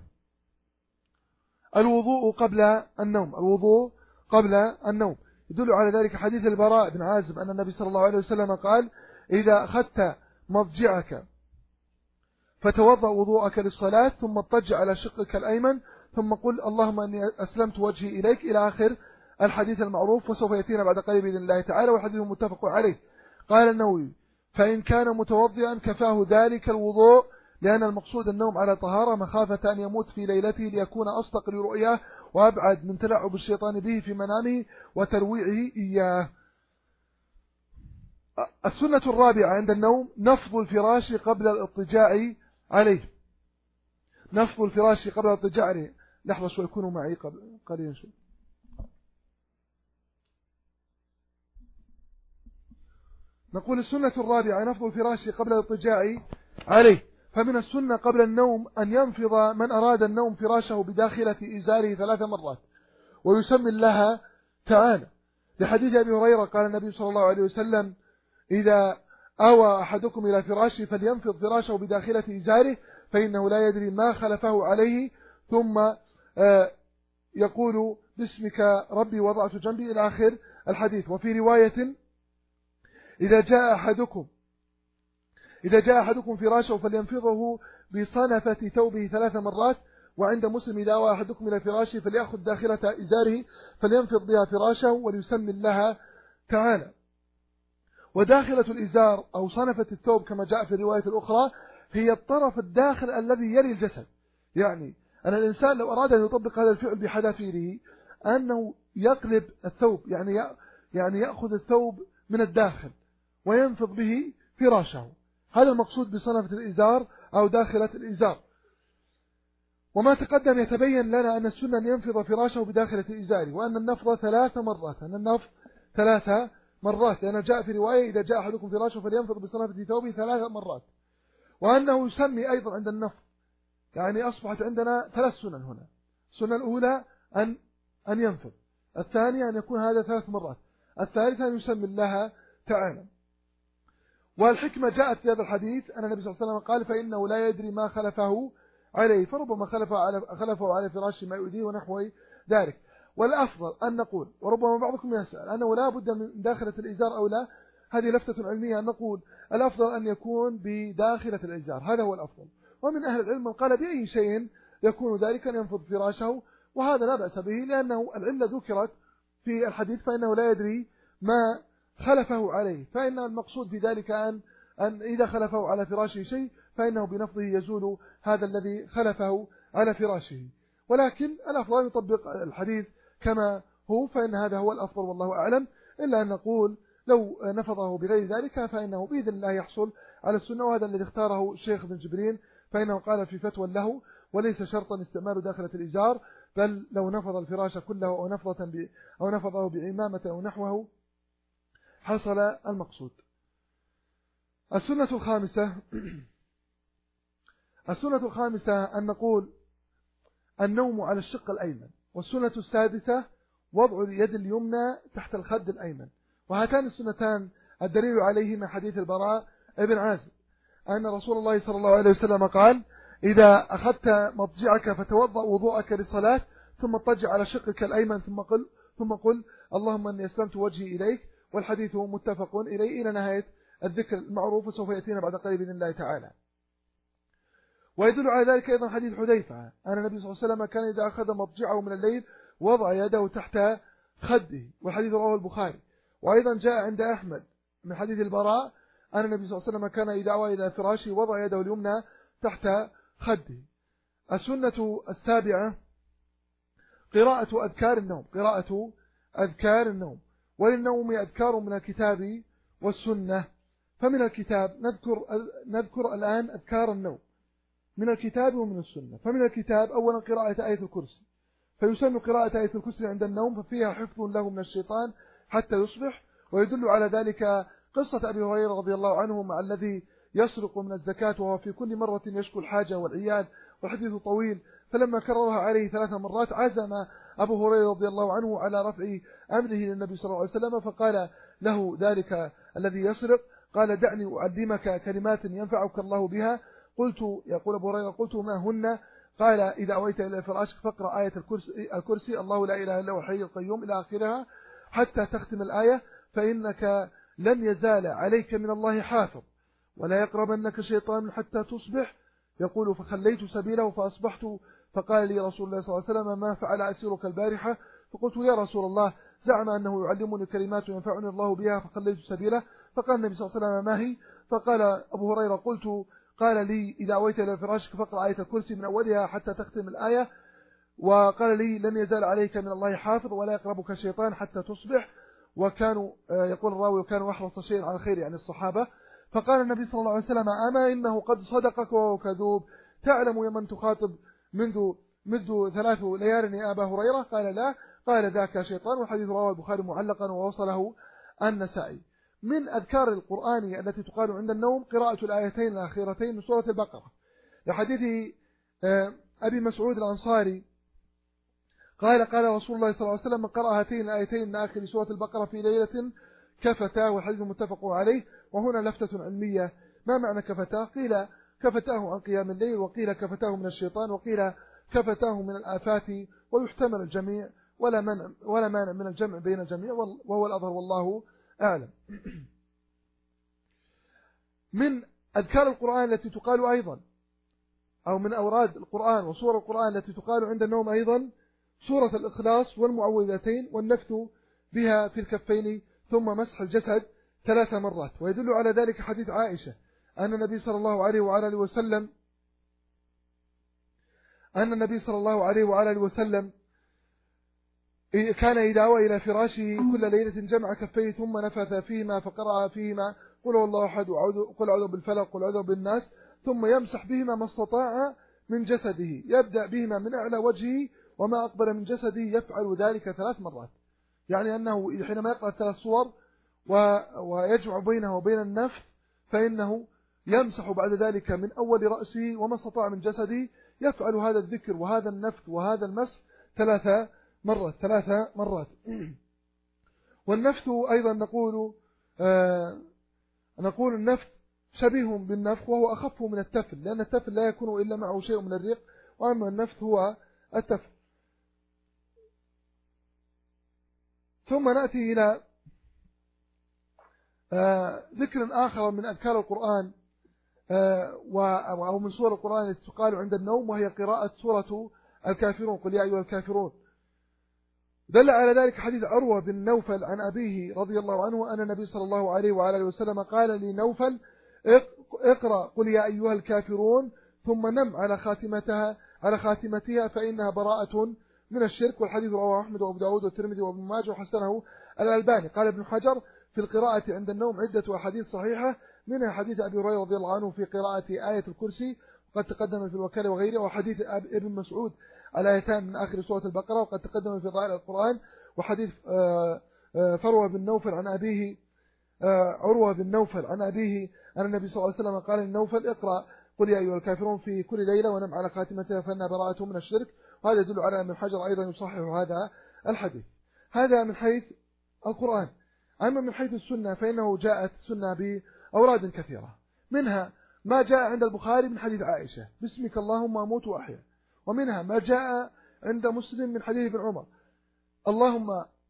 الوضوء قبل النوم. يدل على ذلك حديث البراء بن عازب أن النبي صلى الله عليه وسلم قال إذا أخذت مضجعك فتوضأ وضوءك للصلاة ثم اضطجع على شقك الأيمن ثم قل اللهم أني أسلمت وجهي إليك إلى آخر الحديث المعروف، وسوف يأتينا بعد قليل بإذن الله تعالى، والحديث متفق عليه. قال النووي فإن كان متوضئا كفاه ذلك الوضوء، لأن المقصود النوم على طهارة مخافة أن يموت في ليلته ليكون أصدق لرؤياه وأبعد من تلعب الشيطان به في منامه وترويعه إياه. السنة الرابعة عند النوم نفض الفراش قبل الاضطجاع عليه. لحظة شوي كونوا معي قليلا شوي. نقول السنة الرابعة نفض الفراش قبل الاضطجاع عليه. فمن السنة قبل النوم أن ينفض من أراد النوم فراشه بداخلة إزاره 3 مرات ويسمي الله تعالى، لحديث أبي هريرة قال النبي صلى الله عليه وسلم إذا أوى أحدكم إلى فراشه فلينفض فراشه بداخلة إزاره فإنه لا يدري ما خلفه عليه، ثم يقول باسمك ربي وضعت جنبي إلى آخر الحديث. وفي رواية إذا جاء أحدكم فراشه فلينفضه بصنفة ثوبه 3 مرات. وعند مسلم إذا أوى أحدكم إلى فراشه فليأخذ داخلة إزاره فلينفض بها فراشه وليسمي الله تعالى. وداخلة الإزار أو صنفة الثوب كما جاء في الرواية الأخرى هي الطرف الداخل الذي يلي الجسد، يعني أن الإنسان لو أراد أن يطبق هذا الفعل بحذافيره أنه يقلب الثوب، يعني يأخذ الثوب من الداخل وينفض به فراشه، هذا المقصود بصنفة الإزار أو داخلة الإزار. وما تقدم يتبين لنا أن السنة أن ينفض فراشه بداخلة الإزار، وأن النفض 3 مرات، لأن جاء في رواية إذا جاء أحدكم فراشه فلينفض بصنفة ثوبه 3 مرات. وأنه يسمي أيضا عند النفض، يعني أصبحت عندنا 3 سنن هنا. السنة الأولى أن ينفض، الثانية أن يكون هذا 3 مرات، الثالثة أن يسمي الله تعالى. والحكمة جاءت في هذا الحديث أن النبي صلى الله عليه وسلم قال فإنه لا يدري ما خلفه عليه، فربما خلفه على فراشه ما يؤذيه ونحو ذلك. والأفضل أن نقول، وربما بعضكم يسأل أنه لا بد من داخلة الإزار أو لا، هذه لفتة علمية، أن نقول الأفضل أن يكون بداخلة الإزار، هذا هو الأفضل. ومن أهل العلم من قال بأي شيء يكون ذلك أن ينفض فراشه، وهذا لا بأس به، لأنه العلة ذكرت في الحديث فإنه لا يدري ما خلفه عليه، فإن المقصود في ذلك أن إذا خلفه على فراشه شيء فإنه بنفضه يزول هذا الذي خلفه على فراشه. ولكن الأفضل يطبق الحديث كما هو، فإن هذا هو الأفضل والله أعلم، إلا أن نقول لو نفضه بغير ذلك فإنه بإذن الله يحصل على السنة، وهذا الذي اختاره الشيخ ابن جبرين، فإنه قال في فتوى له وليس شرطا استعمال داخلة الإزار، بل لو نفض الفراش كله أو نفضه بعمامة أو نحوه حصل المقصود. السنة الخامسة أن نقول النوم على الشق الأيمن. والسنة السادسة وضع اليد اليمنى تحت الخد الأيمن. وهاتان السنتان الدليل عليهما حديث البراء ابن عازب أن رسول الله صلى الله عليه وسلم قال: إذا أخذت مضجعك فتوضأ وضوءك للصلاة ثم اضطجع على شقك الأيمن ثم قل اللهم أني أسلمت وجهي إليك. والحديث متفق إليه إلى نهاية الذكر المعروف، وسوف يأتينا بعد قليل بإذن الله تعالى. ويدل على ذلك أيضا حديث حذيفة أن النبي صلى الله عليه وسلم كان إذا أخذ مضجعه من الليل وضع يده تحت خده، والحديث رواه البخاري. وأيضا جاء عند أحمد من حديث البراء أن النبي صلى الله عليه وسلم كان إذا أوى إلى فراشه وضع يده اليمنى تحت خده. السنة السابعة قراءة أذكار النوم. وللنوم أذكار من الكتاب والسنة. فمن الكتاب نذكر الآن أذكار النوم من الكتاب ومن السنة. فمن الكتاب أولا قراءة آية الكرسي، فيسن قراءة آية الكرسي عند النوم، ففيها حفظ له من الشيطان حتى يصبح. ويدل على ذلك قصة أبي هريرة رضي الله عنه مع الذي يسرق من الزكاة وهو في كل مرة يشكو الحاجة والعياد، والحديث طويل. فلما كررها عليه 3 مرات عزم أبو هريرة رضي الله عنه على رفع أمره للنبي صلى الله عليه وسلم، فقال له ذلك الذي يسرق: قال: دعني أعلمك كلمات ينفعك الله بها. يقول أبو هريرة: قلت: ما هن؟ قال: إذا أويت إلى فراشك فاقرأ آية الكرسي الله لا إله إلا هو الحي القيوم إلى آخرها حتى تختم الآية، فإنك لن يزال عليك من الله حافظ ولا يقربنك شيطان حتى تصبح. يقول: فخليت سبيله فأصبحت، فقال لي رسول الله صلى الله عليه وسلم: ما فعل أسيرك البارحة؟ فقلت: يا رسول الله، زعم أنه يعلمني كلمات ينفعني الله بها فخليت سبيله. فقال النبي صلى الله عليه وسلم: ما هي؟ فقال أبو هريرة: قال لي: إذا أويت إلى فراشك فاقرأ آية الكرسي من أولها حتى تختم الآية. وقال لي: لن يزال عليك من الله حافظ ولا يقربك شيطان حتى تصبح. وكانوا يقول الراوي وكانوا أحرص شيء على الخير، يعني الصحابة. فقال النبي صلى الله عليه وسلم: أما إنه قد صدقك وهو كذوب، تعلم يا من تخاطب منذ 3 ليال يا أبا هريرة؟ قال: لا. قال: ذاك شيطان. والحديث رواه البخاري معلقا ووصله النسائي. من أذكار القرآن التي تقال عند النوم قراءة الآيتين الأخيرتين من سورة البقرة، لحديث أبي مسعود الأنصاري قال: قال رسول الله صلى الله عليه وسلم: من قرأ هاتين الآيتين من آخر سورة البقرة في ليلة كفتاه. والحديث متفق عليه. وهنا لفتة علمية: ما معنى كفتاه؟ قيل كفتاه عن قيام الليل، وقيل كفتاه من الشيطان، وقيل كفتاه من الآفات، ويحتمل الجميع ولا مانع من الجمع بين الجميع، وهو الأظهر والله أعلم. من أذكار القرآن التي تقال أيضا، أو من أوراد القرآن وسور القرآن التي تقال عند النوم أيضا، سورة الإخلاص والمعوذتين والنفث بها في الكفين ثم مسح الجسد 3 مرات. ويدل على ذلك حديث عائشة أن النبي صلى الله عليه وعلى آله وسلم كان إذا أوى إلى فراشه كل ليلة جمع كفيه ثم نفث فيهما فقرأ فيهما قل هو الله أحد قل أعوذ بالفلق قل أعوذ بالناس، ثم يمسح بهما ما استطاع من جسده، يبدأ بهما من أعلى وجهه وما أقبل من جسده، يفعل ذلك 3 مرات. يعني أنه حينما يقرأ 3 صور ويجمع بينه وبين النفث، فإنه يمسح بعد ذلك من أول رأسه وما استطاع من جسده، يفعل هذا الذكر وهذا النفث وهذا المسح 3 مرات. والنفث أيضا نقول النفث شبيه بالنفخ، وهو أخف من التفل، لأن التفل لا يكون إلا معه شيء من الريق، وأما النفث هو التفل. ثم نأتي إلى ذكر آخر من أذكار القرآن أو من سور القرآن التي تقال عند النوم، وهي قراءة سورة الكافرون، قل يا أيها الكافرون. دل على ذلك حديث عروة بن نوفل عن أبيه رضي الله عنه أن النبي صلى الله عليه وعلى آله وسلم قال لنوفل: اقرأ قل يا أيها الكافرون ثم نم على خاتمتها فإنها براءة من الشرك. والحديث رواه أحمد وأبو داود والترمذي وابن ماجه وحسنه الألباني. قال ابن حجر: في القراءة عند النوم عدة أحاديث صحيحة، منها حديث أبي هريرة رضي الله عنه في قراءة آية الكرسي وقد تقدم في الوكالة وغيره، وحديث ابن مسعود الآيتان من آخر سورة البقرة وقد تقدم في ضائع القرآن، وحديث فروة بن نوفل عن أبيه عروة بن نوفل عن أبيه أن النبي صلى الله عليه وسلم قال لنوفل: اقرأ قل يا أيها الكافرون في كل ليلة ونم على خاتمتها فإنها براءة من الشرك. وهذا يدل على أن ابن حجر أيضا يصحح هذا الحديث. هذا من حيث القرآن. أما من حيث السنة فإنه جاءت السنة بأوراد كثيرة، منها ما جاء عند البخاري من حديث عائشة: باسمك اللهم أموت وأحيا. ومنها ما جاء عند مسلم من حديث ابن عمر: اللهم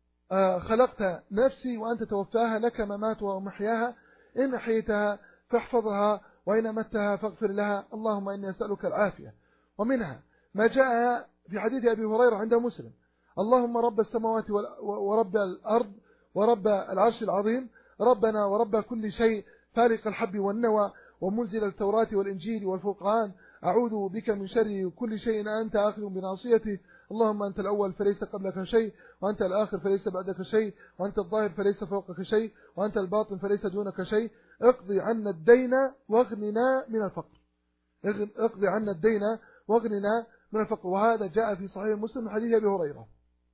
خلقت نفسي وأنت توفاها، لك مماتها ومحياها، إن أحييتها فاحفظها وإن أمتها فاغفر لها، اللهم إني أسألك العافية. ومنها ما جاء في حديث أبي هريرة عند مسلم: اللهم رب السماوات ورب الأرض ورب العرش العظيم، ربنا ورب كل شيء، فارق الحب والنوى ومنزل التوراة والإنجيل والفرقان، أعوذ بك من شر كل شيء أنت آخذ بناصيته، اللهم أنت الأول فليس قبلك شيء، وأنت الآخر فليس بعدك شيء، وأنت الظاهر فليس فوقك شيء، وأنت الباطن فليس دونك شيء، اقضي عنا الدين واغننا من الفقر. اقضي عنا الدين واغننا من الفقر. وهذا جاء في صحيح مسلم من حديث أبي هريرة.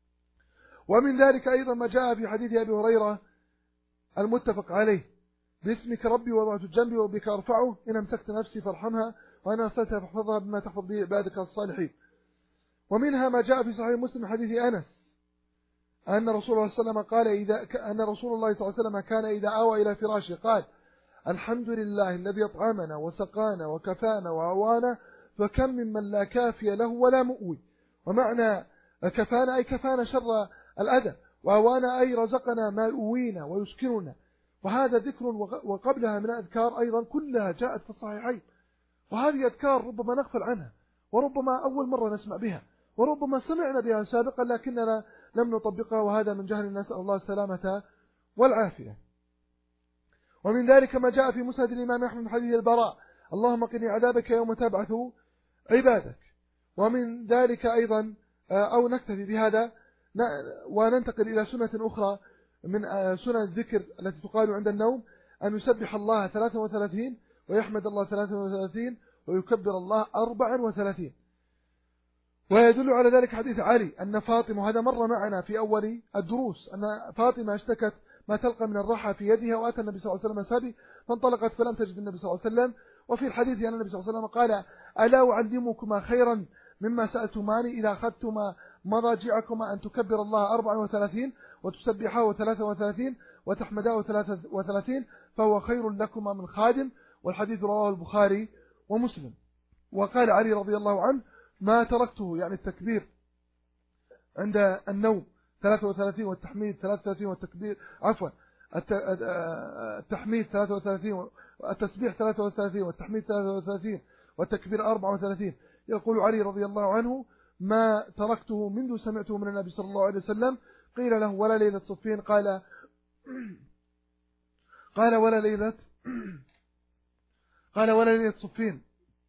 ومن ذلك أيضا ما جاء في حديث أبي هريرة المتفق عليه: باسمك ربي وضعت جنبي وبك أرفعه، إن أمسكت نفسي فارحمها وإن أرسلتها فاحفظها بما تحفظ به عبادك الصالحين. ومنها ما جاء في صحيح مسلم من حديث أنس أن رسول الله صلى الله عليه وسلم كان إذا آوى إلى فراشه قال: الحمد لله الذي أطعمنا وسقانا وكفانا وأوانا، فكم ممن لا كافي له ولا مؤوي. ومعنى كفانا أي كفانا شر الأذى، وأوانا أي رزقنا ما يؤوينا ويسكننا. وهذا ذكر وقبلها من أذكار أيضا كلها جاءت في الصحيحين. وهذه أذكار ربما نغفل عنها، وربما أول مرة نسمع بها، وربما سمعنا بها سابقا لكننا لم نطبقها، وهذا من جهل. نسأل الله السلامة والعافية. ومن ذلك ما جاء في مسند الإمام أحمد من حديث البراء: اللهم قني عذابك يوم تبعث عبادك. ومن ذلك أيضا أو نكتفي بهذا وننتقل إلى سنة أخرى من سنن الذكر التي تقال عند النوم: أن يسبح الله 33 ويحمد الله 33 ويكبر الله 34. ويدل على ذلك حديث علي أن فاطمة، وهذا مر معنا في أول الدروس، أن فاطمة اشتكت ما تلقى من الرحى في يدها، وأتى النبي صلى الله عليه وسلم سبي فانطلقت فلم تجد النبي صلى الله عليه وسلم. وفي الحديث أن النبي صلى الله عليه وسلم قال: ألا أعلمكما خيرا مما سألتماني إذا أخذتما مضاجعكما أن تكبر الله 34 وتسبحاه 33 وتحمداه 33 فهو خير لكما من خادم. والحديث رواه البخاري ومسلم. وقال علي رضي الله عنه: ما تركته، يعني التكبير عند النوم 33 والتحميد 33 والتكبير التحميد 33 والتسبيح 33 والتحميد 33 والتكبير 34. يقول علي رضي الله عنه: ما تركته منذ سمعته من النبي صلى الله عليه وسلم. قيل له: ولا ليلة صفين؟ قال ولا ليلة صفين.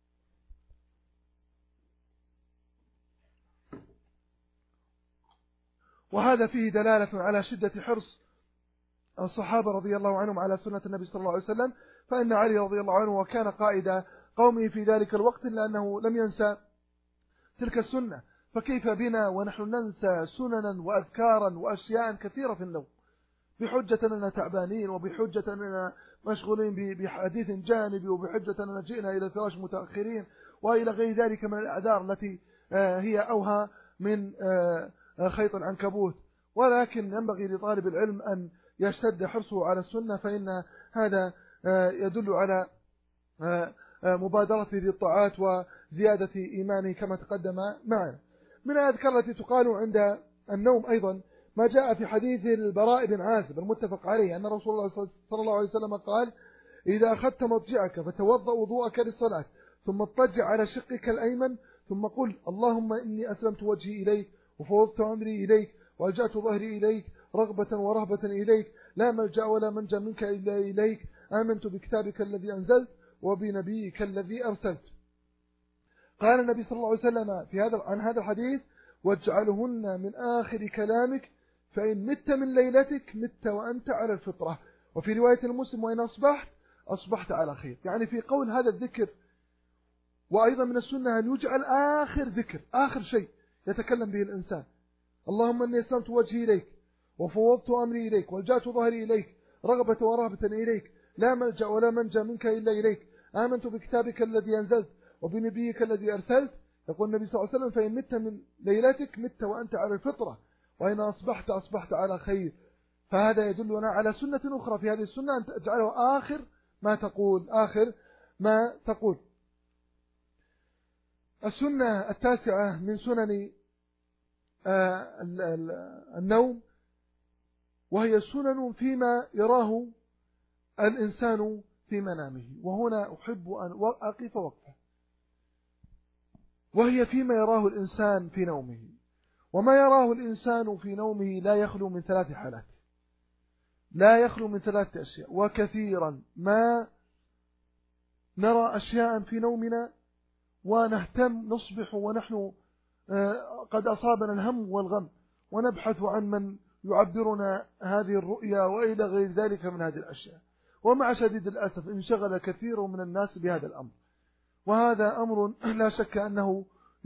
وهذا فيه دلالة على شدة حرص الصحابة رضي الله عنهم على سنة النبي صلى الله عليه وسلم، فإن علي رضي الله عنه وكان قائد قومه في ذلك الوقت لأنه لم ينسى تلك السنة، فكيف بنا ونحن ننسى سننا وأذكارا وأشياء كثيرة في النوم بحجة أننا تعبانين، وبحجة أننا مشغولين بحديث جانبي، وبحجة أننا جئنا إلى الفراش متأخرين، وإلى غير ذلك من الأعذار التي هي أوهى من خيط العنكبوت. ولكن ينبغي لطالب العلم أن يشتد حرصه على السنة، فإن هذا يدل على مبادرته للطاعات وزيادة إيمانه كما تقدم معنا. من الأذكار التي تقال عند النوم أيضا ما جاء في حديث البراء بن عازب المتفق عليه أن رسول الله صلى الله عليه وسلم قال: إذا أخذت مضجعك فتوضأ وضوءك للصلاة ثم اضطجع على شقك الأيمن ثم قل: اللهم إني أسلمت وجهي إليك وفوضت أمري إليك وألجأت ظهري إليك رغبة ورهبة إليك، لا ملجأ ولا منجا منك إلا إليك، آمنت بكتابك الذي أنزلت وبنبيك الذي أرسلت. قال النبي صلى الله عليه وسلم عن هذا الحديث: واجعلهن من آخر كلامك، فإن مت من ليلتك مت وأنت على الفطرة. وفي رواية المسلم: وإن أصبحت على خير. يعني في قول هذا الذكر. وأيضا من السنة أن يجعل آخر ذكر، آخر شيء يتكلم به الإنسان: اللهم إني أسلمت وجهي إليك وفوضت أمري إليك والجأت ظهري إليك رغبة ورهبة إليك، لا ملجأ ولا منجا منك إلا إليك، آمنت بكتابك الذي أنزلت وبنبيك الذي أرسلت. يقول النبي صلى الله عليه وسلم: فإن مت من ليلتك مت وأنت على الفطرة، وإن أصبحت على خير. فهذا يدلنا على سنة أخرى في هذه السنة، أن تجعله آخر ما تقول. السنة التاسعة من سنن النوم، وهي سنن فيما يراه الإنسان في منامه. وهنا أحب أن أقف وقفة، وهي فيما يراه الإنسان في نومه. وما يراه الإنسان في نومه لا يخلو من 3 حالات، لا يخلو من 3 أشياء. وكثيرا ما نرى أشياء في نومنا ونهتم، نصبح ونحن قد أصابنا الهم والغم، ونبحث عن من يعبرنا هذه الرؤيا وإلى غير ذلك من هذه الأشياء. ومع شديد الأسف انشغل كثير من الناس بهذا الأمر، وهذا أمر لا شك أنه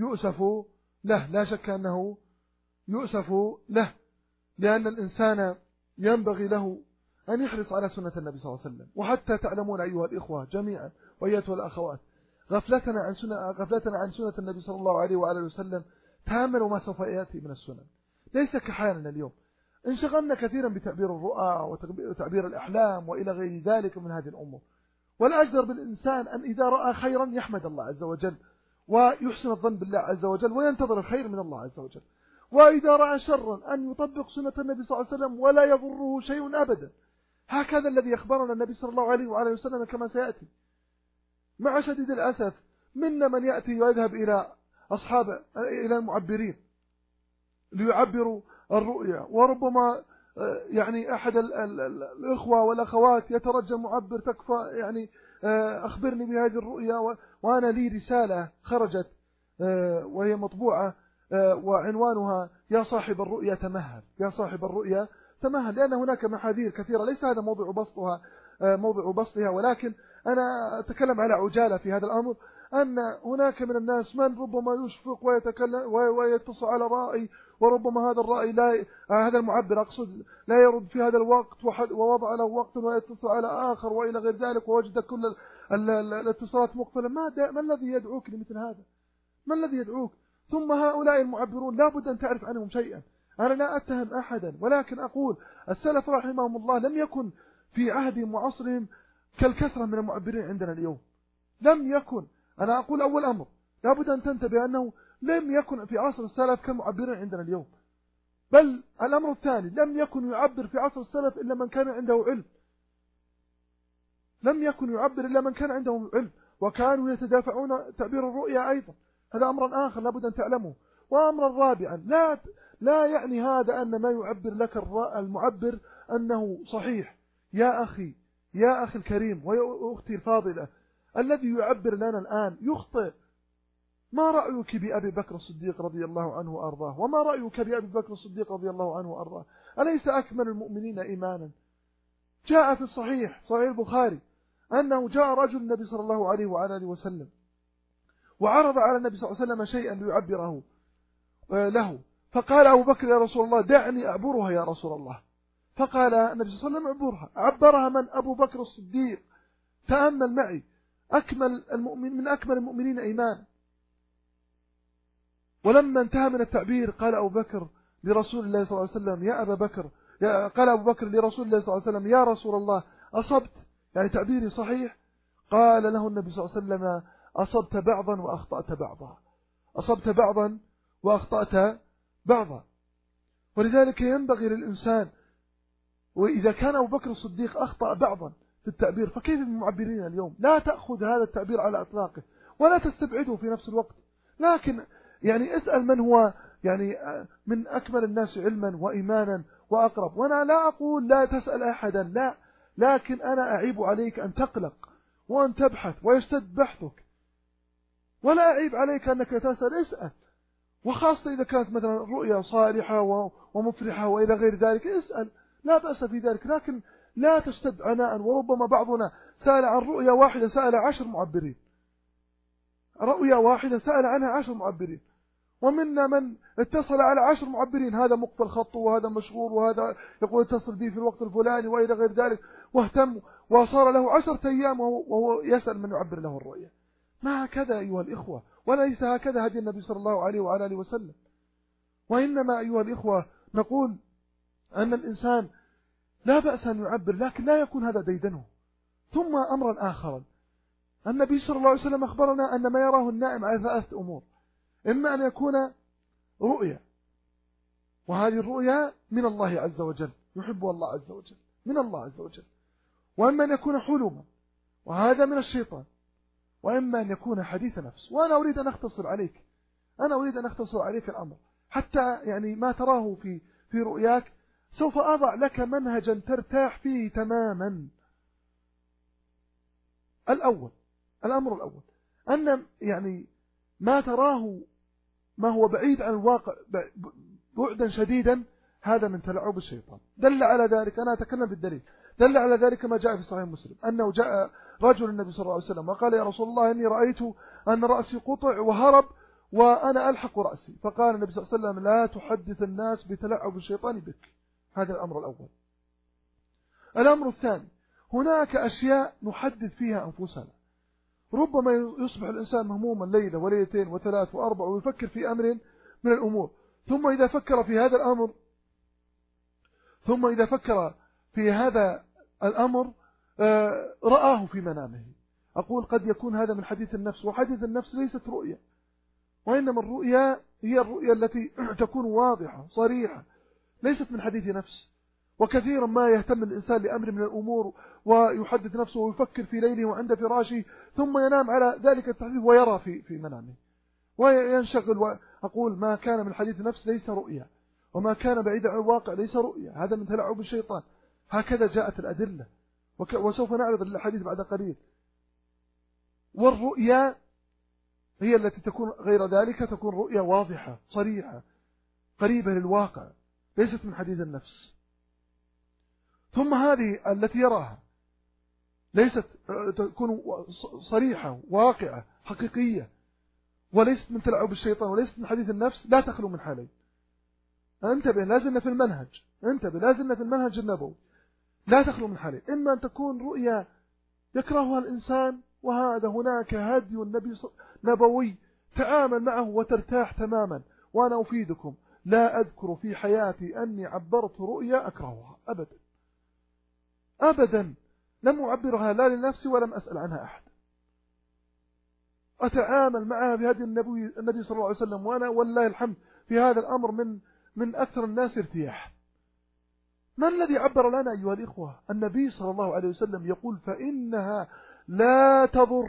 يؤسف له، لأن الإنسان ينبغي له أن يحرص على سنة النبي صلى الله عليه وسلم. وحتى تعلمون أيها الإخوة جميعا وأيتها الأخوات، غفلتنا عن سنة النبي صلى الله عليه وآله وسلم. تأملوا ما سوف يأتي من السنن، ليس كحالنا اليوم. انشغلنا كثيرا بتعبير الرؤى وتعبير الأحلام وإلى غير ذلك من هذه الأمور. والأجدر بالإنسان أن إذا رأى خيرا يحمد الله عز وجل ويحسن الظن بالله عز وجل وينتظر الخير من الله عز وجل. وإذا رأى شرا أن يطبق سنة النبي صلى الله عليه وسلم ولا يضره شيء أبدا. هكذا الذي أخبرنا النبي صلى الله عليه وآله وسلم كما سيأتي. مع شديد الأسف منا من يأتي ويذهب إلى المعبرين ليعبروا الرؤيا، وربما يعني أحد الإخوة والأخوات يترجى المعبر: تكفى يعني أخبرني بهذه الرؤيا. وأنا لي رسالة خرجت وهي مطبوعة وعنوانها: يا صاحب الرؤيا تمهل، يا صاحب الرؤيا تمهل. لأن هناك محاذير كثيرة، ليس هذا موضع بسطها، ولكن أنا أتكلم على عجالة في هذا الأمر. أن هناك من الناس من ربما يشفق ويتكلم ويتصل على رأي، وربما هذا الرأي هذا المعبر أقصد لا يرد في هذا الوقت، ووضع له وقت ويتصل على آخر وإلى غير ذلك، ووجد كل الاتصالات مقفلة. ما الذي يدعوك لمثل هذا؟ ما الذي يدعوك؟ ثم هؤلاء المعبرون لا بد أن تعرف عنهم شيئا. أنا لا أتهم أحدا، ولكن أقول السلف رحمهم الله لم يكن في عهدهم وعصرهم كالكثرة من المعبرين عندنا اليوم. لم يكن. أنا أقول أول أمر لا بد أن تنتبه أنه لم يكن في عصر السلف كالمعبرين عندنا اليوم. بل الأمر الثاني، لم يكن يعبر في عصر السلف إلا من كان عنده علم. لم يكن يعبر إلا من كان عنده علم، وكانوا يتدافعون تعبير الرؤيا أيضا. هذا أمر آخر لا بد أن تعلمه. وأمر رابعا، لا يعني هذا أن ما يعبر لك المعبر أنه صحيح. يا أخي الكريم وأختي الفاضلة، الذي يعبر لنا الآن يخطئ. ما رأيك بأبي بكر الصديق رضي الله عنه وأرضاه؟ وما رأيك بأبي بكر الصديق رضي الله عنه وأرضاه؟ أليس أكمل المؤمنين إيمانا؟ جاء في صحيح البخاري أنه جاء رجل النبي صلى الله عليه وآله وسلم وعرض على النبي صلى الله عليه وسلم شيئا ليعبره له، فقال أبو بكر: يا رسول الله دعني أعبرها يا رسول الله. فقال النبي صلى الله عليه وسلم: اعبرها. عبرها من؟ أبو بكر الصديق. تأمل معي، من أكمل المؤمنين إيمانا. ولما انتهى من التعبير قال أبو بكر لرسول الله صلى الله عليه وسلم: يا أبا بكر، قال أبو بكر لرسول الله صلى الله عليه وسلم: يا رسول الله أصبت، يعني تعبيري صحيح؟ قال له النبي صلى الله عليه وسلم: أصبت بعضا وأخطأت بعضا، أصبت بعضا وأخطأت بعضا. ولذلك ينبغي للإنسان، وإذا كان أبو بكر الصديق أخطأ بعضا في التعبير فكيف بالمعبرين اليوم؟ لا تأخذ هذا التعبير على إطلاقه ولا تستبعده في نفس الوقت، لكن يعني اسأل من هو يعني من أكمل الناس علما وإيمانا وأقرب. وأنا لا أقول لا تسأل أحدا، لا، لكن أنا أعيب عليك أن تقلق وأن تبحث ويشتد بحثك، ولا أعيب عليك أنك تسأل، اسأل، وخاصة إذا كانت مثلا رؤيا صالحة ومفرحة وإلى غير ذلك اسأل، لا بأس في ذلك، لكن لا تشتد عناء. وربما بعضنا سأل عن رؤيا واحدة سأل 10 معبرين، رؤيا واحدة سأل عنها 10 معبرين، ومنا من اتصل على 10 معبرين، هذا مقبل خطه وهذا مشغول وهذا يقول اتصل بي في الوقت الفلاني وإلى غير ذلك، واهتم وصار له 10 أيام وهو يسأل من يعبر له الرؤيا. ما هكذا أيها الإخوة، وليس هكذا هدي النبي صلى الله عليه وعلى آله وسلم. وإنما أيها الإخوة نقول أن الإنسان لا بأس أن يعبر، لكن لا يكون هذا ديدنه. ثم أمرا آخرا، النبي صلى الله عليه وسلم أخبرنا أن ما يراه النائم على 3 أمور: إما أن يكون رؤيا، وهذه الرؤيا من الله عز وجل يحبها الله عز وجل من الله عز وجل، وإما أن يكون حلما وهذا من الشيطان، وإما أن يكون حديث نفس. وأنا أريد أن أختصر عليك الأمر حتى يعني ما تراه في رؤياك سوف أضع لك منهجا ترتاح فيه تماما. الأمر الأول أن يعني ما تراه ما هو بعيد عن الواقع بعدا شديدا، هذا من تلاعب الشيطان. دل على ذلك، أنا أتكلم بالدليل، دل على ذلك ما جاء في صحيح مسلم أنه جاء رجل النبي صلى الله عليه وسلم وقال: يا رسول الله، إني رأيت أن رأسي قطع وهرب وأنا ألحق رأسي. فقال النبي صلى الله عليه وسلم: لا تحدث الناس بتلاعب الشيطان بك. هذا الأمر الأول. الأمر الثاني، هناك أشياء نحدث فيها أنفسنا. ربما يصبح الإنسان مهموما ليلة وليلتين وثلاث وأربع ويفكر في أمر من الأمور، ثم إذا فكر في هذا الأمر رآه في منامه. أقول قد يكون هذا من حديث النفس، وحديث النفس ليست رؤيا، وإنما الرؤيا هي الرؤيا التي تكون واضحة صريحة، ليست من حديث نفس. وكثيرا ما يهتم الإنسان لأمر من الأمور ويحدث نفسه ويفكر في ليله وعند فراشه، ثم ينام على ذلك التحديث ويرى في منامه وينشغل. وأقول ما كان من حديث نفس ليس رؤيا، وما كان بعيدا عن الواقع ليس رؤيا، هذا من تلاعب الشيطان. هكذا جاءت الأدلة، وسوف نعرض الحديث بعد قليل. والرؤيا هي التي تكون غير ذلك، تكون رؤيا واضحة صريحة قريبة للواقع، ليست من حديث النفس. ثم هذه التي يراها ليست تكون صريحة واقعة حقيقية، وليست من تلعب الشيطان وليست من حديث النفس، لا تخلو من حالين. انتبه، لازلنا في المنهج النبوي، لا تخلو من حالين: إما أن تكون رؤيا يكرهها الإنسان، وهذا هناك هدي نبوي تعامل معه وترتاح تماما. وأنا أفيدكم لا أذكر في حياتي أني عبرت رؤيا أكرهها أبدا، لم أعبرها لا لنفسي ولم أسأل عنها أحد، أتعامل معها بهدي النبي صلى الله عليه وسلم، وأنا والله الحمد في هذا الأمر من أكثر الناس ارتياح. من الذي عبر لنا أيها الإخوة؟ النبي صلى الله عليه وسلم يقول: فإنها لا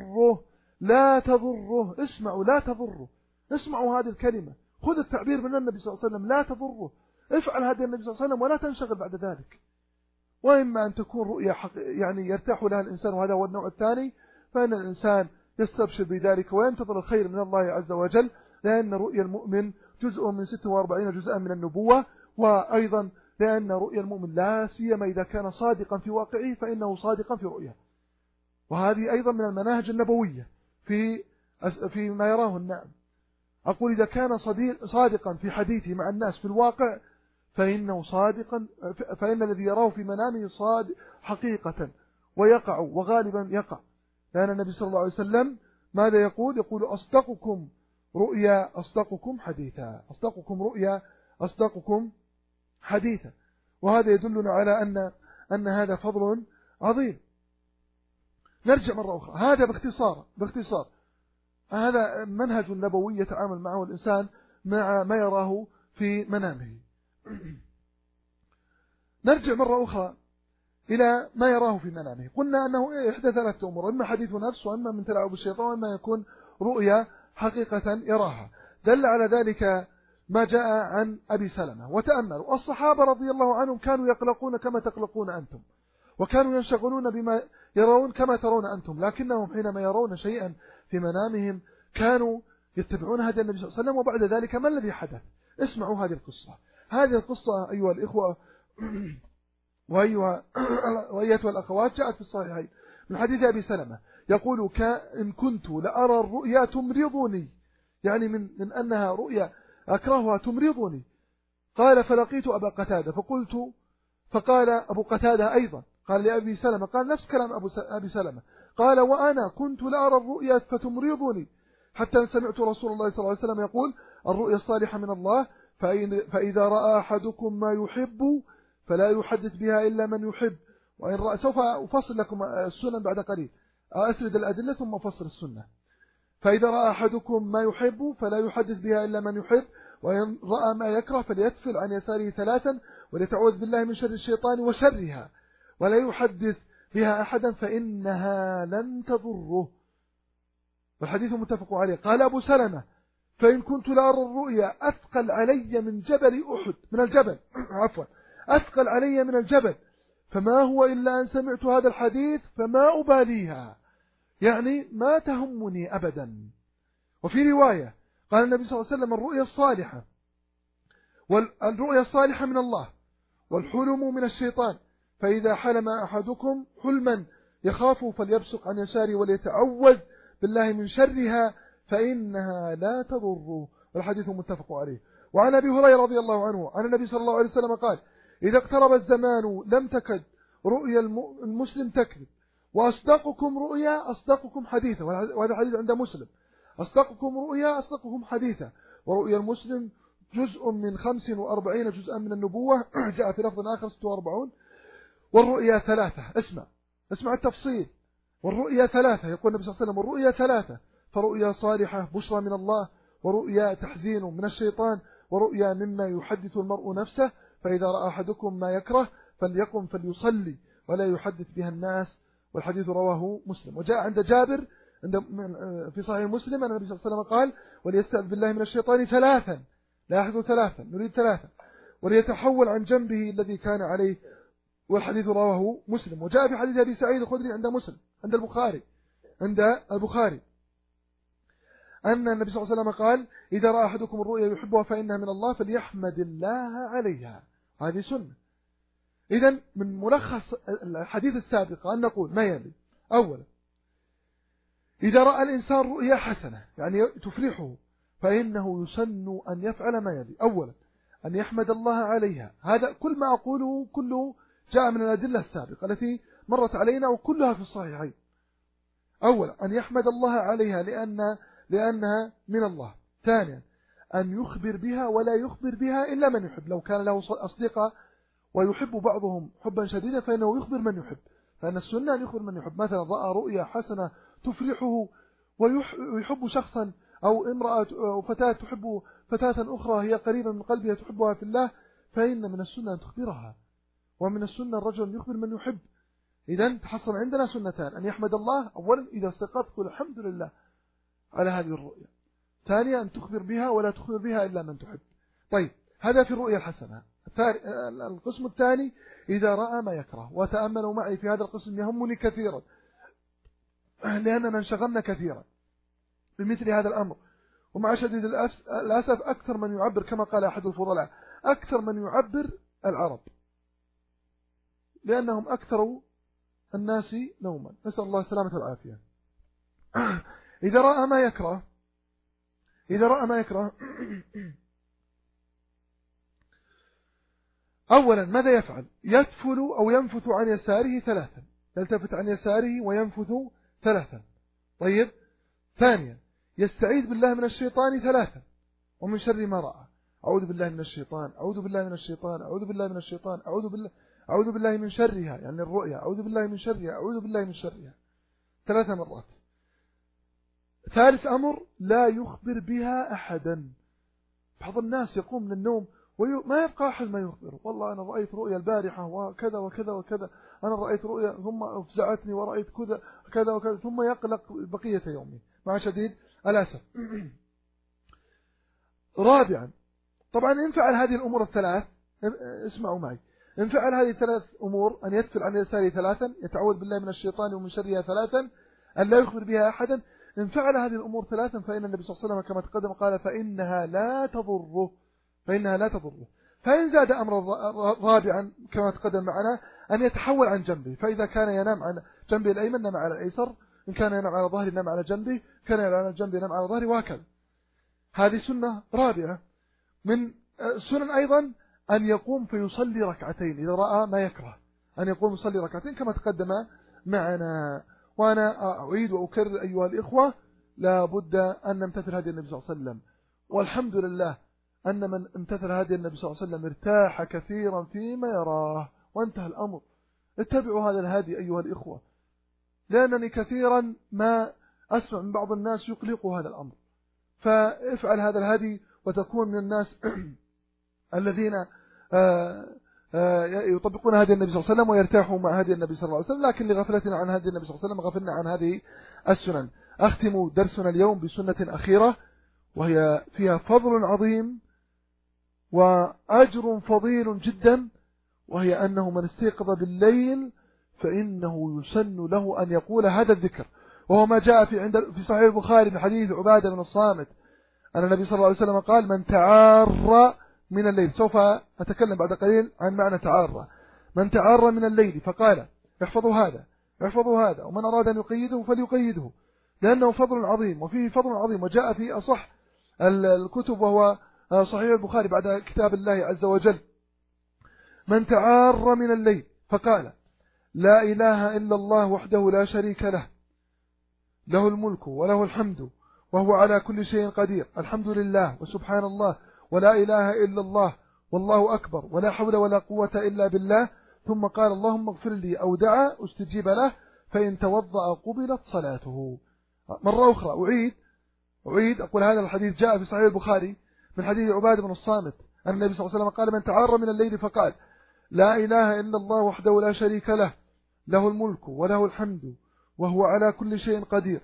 تضره. اسمعوا، لا تضره. اسمعوا هذه الكلمة، خذ التعبير من النبي صلى الله عليه وسلم: لا تضره. افعل هذه النبي صلى الله عليه وسلم ولا تنشغل بعد ذلك. وإما أن تكون رؤيا يعني يرتاح لها الإنسان، وهذا هو النوع الثاني، فإن الإنسان يستبشر بذلك وينتظر الخير من الله عز وجل، لأن رؤيا المؤمن جزء من 46 جزءا من النبوة. وأيضا لأن رؤيا المؤمن لا سيما إذا كان صادقا في واقعه فإنه صادقا في رؤيا. وهذه أيضا من المناهج النبوية في ما يراه النائم. أقول إذا كان صادقا في حديثه مع الناس في الواقع فإن الذي يراه في منامه صادق حقيقة ويقع، وغالبا يقع، لأن النبي صلى الله عليه وسلم ماذا يقول؟ يقول: أصدقكم رؤيا أصدقكم حديثا. وهذا يدلنا على أن هذا فضل عظيم. نرجع مرة أخرى، هذا باختصار هذا منهج نبوي يتعامل معه الإنسان مع ما يراه في منامه. نرجع مرة أخرى إلى ما يراه في منامه. قلنا أنه إحدى ثلاثة أمور: إما حديث نفس، وإما من تلاعب الشيطان، وإما يكون رؤيا حقيقة يراها. دل على ذلك ما جاء عن أبي سلمة. وتأملوا الصحابة رضي الله عنهم كانوا يقلقون كما تقلقون أنتم، وكانوا ينشغلون بما يرون كما ترون أنتم، لكنهم حينما يرون شيئا في منامهم كانوا يتبعون هدي النبي صلى الله عليه وسلم. وبعد ذلك ما الذي حدث؟ اسمعوا هذه القصة. هذه القصة أيها الإخوة وأيتها الأخوات جاءت في الصحيحين من حديث أبي سلمة يقول: إن كنت لأرى الرؤيا تمرضني، يعني من أنها رؤيا أكرهها تمرضني. قال: فلقيت أبا قتادة فقال أبو قتادة أيضا، قال لأبي سلمة، قال نفس كلام أبي سلمة، قال: وأنا كنت لأرى الرؤيا فتمرضني، حتى سمعت رسول الله صلى الله عليه وسلم يقول: الرؤيا الصالحة من الله، فإذا رأى أحدكم ما يحب فلا يحدث بها إلا من يحب. وإن رأى، سوف أفصل لكم السنن بعد قليل، أسرد الأدلة ثم أفصل السنة. فإذا رأى أحدكم ما يحب فلا يحدث بها إلا من يحب، وإن رأى ما يكره فليتفل عن يساره 3 وليتعوذ بالله من شر الشيطان وشرها، ولا يحدث بها أحدا فإنها لن تضره. والحديث متفق عليه. قال أبو سلمة: فإن كنت لأرى الرؤيا أثقل علي من جبل أحد، من الجبل أثقل علي من الجبل، فما هو إلا أن سمعت هذا الحديث فما أباليها، يعني ما تهمني أبدا. وفي رواية قال النبي صلى الله عليه وسلم: الرؤيا الصالحة من الله، والحلم من الشيطان، فإذا حلم أحدكم حلما يخاف فليبصق عن يساره وليتعوذ بالله من شرها فإنها لا تضر. والحديث متفق عليه. وعن أبي هريرة رضي الله عنه عن النبي صلى الله عليه وسلم قال: إذا اقترب الزمان لم تكد رؤيا المسلم تكذب، وأصدقكم رؤيا أصدقكم حديثا. وهذا الحديث عند مسلم: أصدقكم رؤيا أصدقكم حديثا. ورؤيا المسلم جزء من 45 جزءا من النبوة، جاء في لفظ آخر 46. والرؤيا 3. اسمع التفصيل. والرؤيا 3، يقول النبي صلى الله عليه وسلم: والرؤيا 3: فرؤيا صالحة بشرى من الله، ورؤيا تحزين من الشيطان، ورؤيا مما يحدث المرء نفسه، فإذا رأى أحدكم ما يكره فليقم فليصلي ولا يحدث بها الناس. والحديث رواه مسلم. وجاء عند جابر في صحيح مسلم أن النبي صلى الله عليه وسلم قال: وليستعذ بالله من الشيطان 3، لا يحدث 3، نريد 3، وليتحول عن جنبه الذي كان عليه. والحديث رواه مسلم. وجاء في حديث أبي سعيد الخدري عند مسلم عند البخاري أن النبي صلى الله عليه وسلم قال: إذا رأى أحدكم الرؤيا يحبها فإنها من الله فليحمد الله عليها. هذه سنة. إذن من ملخص الحديث السابق أن نقول ما يلي: أولا، إذا رأى الإنسان رؤيا حسنة يعني تفرحه فإنه يسن أن يفعل ما يلي: أولا، أن يحمد الله عليها. هذا كل ما أقوله كله جاء من الأدلة السابقة التي مرت علينا وكلها في الصحيحين. أولا، أن يحمد الله عليها لأنها من الله. ثانيا، أن يخبر بها ولا يخبر بها إلا من يحب. لو كان له أصدقاء ويحب بعضهم حبا شديدا فإنه يخبر من يحب، فإن السنة أن يخبر من يحب. مثلا رأى رؤيا حسنة تفرحه ويحب شخصا، أو امرأة أو فتاة تحب فتاة أخرى هي قريبة من قلبها تحبها في الله، فإن من السنة أن تخبرها، ومن السنة الرجل يخبر من يحب. إذن تحصل عندنا سنتان: أن يحمد الله أولا إذا استيقظت الحمد لله على هذه الرؤيا، ثانيا أن تخبر بها ولا تخبر بها إلا من تحب. طيب، هذا في الرؤيا الحسنة. القسم الثاني: إذا رأى ما يكره. وتأملوا معي في هذا القسم، يهمني كثيرا لأننا انشغلنا كثيرا بمثل هذا الأمر. ومع شديد الأسف أكثر من يعبر، كما قال أحد الفضلاء: أكثر من يعبر العرب، لأنهم أكثر الناس نوما، نسأل الله السلامة والعافية. إذا رأى ما يكره أولا ماذا يفعل؟ يتفل أو ينفث عن يساره 3، يلتفت عن يساره وينفث 3. طيب. ثانيا، يستعيذ بالله من الشيطان 3 ومن شر ما رأى: أعوذ بالله من الشيطان، أعوذ بالله من الشيطان، أعوذ بالله من الشيطان، أعوذ بالله من شرها، يعني الرؤيا، أعوذ بالله من شرها، أعوذ بالله من شرها 3 مرات. ثالث أمر: لا يخبر بها أحدا. بعض الناس يقوم من النوم وما يبقى أحد ما يخبره، والله أنا رأيت رؤيا البارحة وكذا وكذا وكذا، أنا رأيت رؤيا ثم أفزعتني ورأيت كذا وكذا، ثم يقلق بقية يومه مع شديد الأسف. رابعا، طبعا إن فعل هذه الأمور الثلاث، اسمعوا معي، إن فعل هذه الثلاث أمور: أن يتفل عن يساره ثلاثا، يتعوذ بالله من الشيطان ومن شرها ثلاثا، أن لا يخبر بها أحدا. إن فعل هذه الأمور ثلاثا فإن النبي صلى الله عليه وسلم كما تقدم قال فإنها لا تضره. فإن زاد أمر رابعا كما تقدم معنا أن يتحول عن جنبه، فإذا كان ينام على جنبه الأيمن نام على الأيسر، إن كان ينام على ظهره نام على جنبه، كان ينام على جنبه نام على ظهره، وهكذا. هذه سنة رابعة. من السنن أيضا أن يقوم فيصلي ركعتين إذا رأى ما يكره، أن يقوم يصلي ركعتين كما تقدم معنا. وأنا أعيد وأكرر أيها الإخوة، لا بد أن نمتثل هدي النبي صلى الله عليه وسلم، والحمد لله أن من امتثل هدي النبي صلى الله عليه وسلم ارتاح كثيرا فيما يراه، وانتهى الأمر. اتبعوا هذا الهدي أيها الإخوة، لأنني كثيرا ما أسمع من بعض الناس يقلق هذا الأمر، فافعل هذا الهدي وتكون من الناس الذين يطبقون هدي النبي صلى الله عليه وسلم ويرتاحوا مع هدي النبي صلى الله عليه وسلم. لكن لغفلتنا عن هدي النبي صلى الله عليه وسلم غفلنا عن هذه السنن. أختم درسنا اليوم بسنة أخيرة وهي فيها فضل عظيم وأجر فضيل جدا، وهي أنه من استيقظ بالليل فإنه يسن له أن يقول هذا الذكر، وهو ما جاء في صحيح البخاري من حديث عبادة بن الصامت أن النبي صلى الله عليه وسلم قال: من تعار من الليل، سوف أتكلم بعد قليل عن معنى تعار، من تعار من الليل فقال احفظوا هذا ومن أراد أن يقيده فليقيده، لأنه فضل عظيم وفيه فضل عظيم، وجاء في أصح الكتب وهو صحيح البخاري بعد كتاب الله عز وجل: من تعار من الليل فقال لا إله إلا الله وحده لا شريك له، له الملك وله الحمد وهو على كل شيء قدير، الحمد لله وسبحان الله ولا إله إلا الله والله أكبر ولا حول ولا قوة إلا بالله، ثم قال اللهم اغفر لي أو دعا استجيب له، فإن توضأ قبلت صلاته. مرة أخرى أعيد أقول هذا الحديث جاء في صحيح البخاري من حديث عبادة بن الصامت أن النبي صلى الله عليه وسلم قال: من تعار من الليل فقال لا إله إلا الله وحده لا شريك له، له الملك وله الحمد وهو على كل شيء قدير،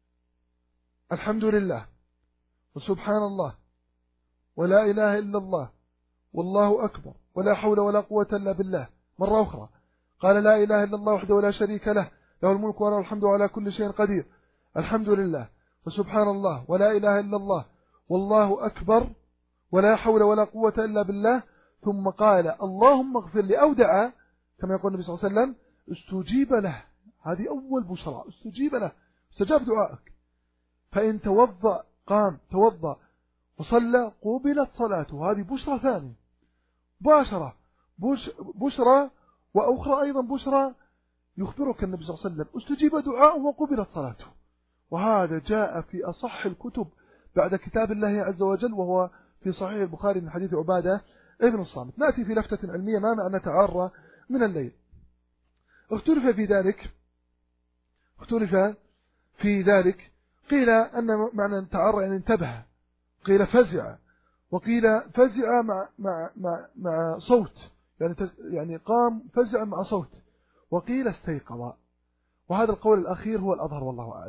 الحمد لله وسبحان الله ولا إله إلا الله والله أكبر ولا حول ولا قوة إلا بالله. مرة أخرى قال لا إله إلا الله وحده لا شريك له، له الملك وله الحمد على كل شيء قدير، الحمد لله وسبحان الله ولا إله إلا الله والله أكبر ولا حول ولا قوة إلا بالله، ثم قال اللهم اغفر لي أو دعا كما يقول النبي صلى الله عليه وسلم استجيب له. هذه أول بشرى، استجيب له، استجاب دعائك. فإن توضأ وصلى قبلت صلاته. هذه بشرى ثانية باشرة، بشرى وأخرى أيضا بشرى يخبرك النبي صلى الله عليه وسلم استجيب دعاءه وقبلت صلاته. وهذا جاء في أصح الكتب بعد كتاب الله عز وجل، وهو في صحيح البخاري من حديث عبادة ابن الصامت. نأتي في لفتة علمية ما معنى تعار من الليل. اختلف في ذلك، قيل أن معنى تعار يعني انتبه، قيل فزع، وقيل فزع مع صوت، يعني قام فزع مع صوت، وقيل استيقظ. وهذا القول الأخير هو الأظهر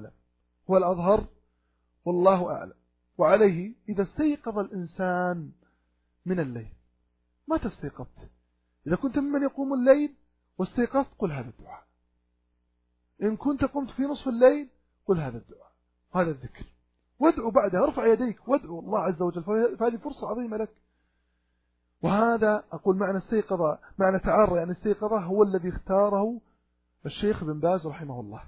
والله أعلم. وعليه إذا استيقظ الإنسان من الليل، ما تستيقظت، إذا كنت ممن يقوم الليل واستيقظت قل هذا الدعاء، إن كنت قمت في نصف الليل قل هذا الدعاء، هذا الذكر، وادعو بعدها، ارفع يديك وادعو الله عز وجل، فهذه فرصة عظيمة لك. وهذا أقول معنى استيقظ، معنى تعار يعني استيقظ، هو الذي اختاره الشيخ ابن باز رحمه الله،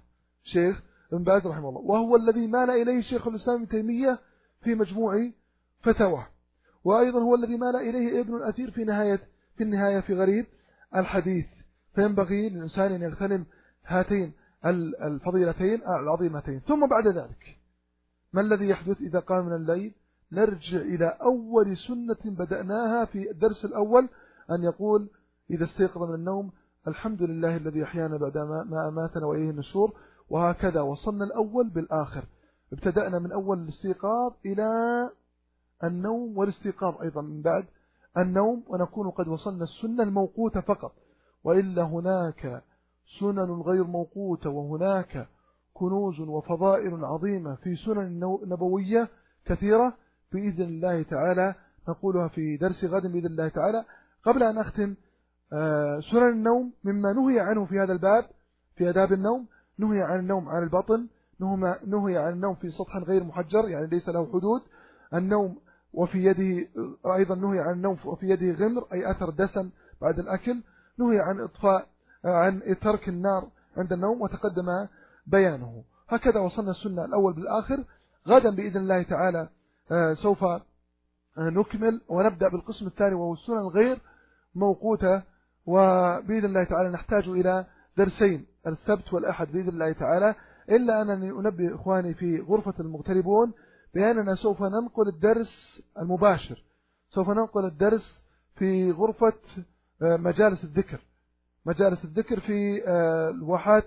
وهو الذي مال إليه شيخ الإسلام ابن تيمية في مجموع فتاواه، وأيضا هو الذي مال إليه ابن الأثير في النهاية في غريب الحديث. فينبغي للإنسان أن يغتنم هاتين الفضيلتين العظيمتين. ثم بعد ذلك ما الذي يحدث إذا قام من الليل؟ نرجع إلى أول سنة بدأناها في الدرس الأول، أن يقول إذا استيقظ من النوم الحمد لله الذي أحيانا بعد ما أماتنا وإليه النشور. وهكذا وصلنا الأول بالآخر، ابتدأنا من أول الاستيقاظ إلى النوم والاستيقاظ أيضا من بعد النوم ونكون قد وصلنا السنة الموقوتة فقط، وإلا هناك سنن غير موقوتة، وهناك كنوز وفضائل عظيمة في سنن نبوية كثيرة بإذن الله تعالى نقولها في درس غد بإذن الله تعالى. قبل أن أختم، سنن النوم مما نهي عنه في هذا الباب في آداب النوم: نهي عن النوم على البطن، نهي عن النوم في سطح غير محجر يعني ليس له حدود، النوم وفي يده أيضا نهي عن النوم وفي يده غمر أي أثر دسم بعد الأكل، نهي عن ترك النار عند النوم وتقدم بيانه. هكذا وصلنا السنة الأول بالآخر. غدا بإذن الله تعالى سوف نكمل ونبدأ بالقسم الثاني وهو السنن الغير موقوتة، وبإذن الله تعالى نحتاج إلى درسين السبت والأحد بإذن الله تعالى، إلا أنني أنبه إخواني في غرفة المغتربون بأننا سوف ننقل الدرس المباشر، سوف ننقل الدرس في غرفة مجالس الذكر في الواحات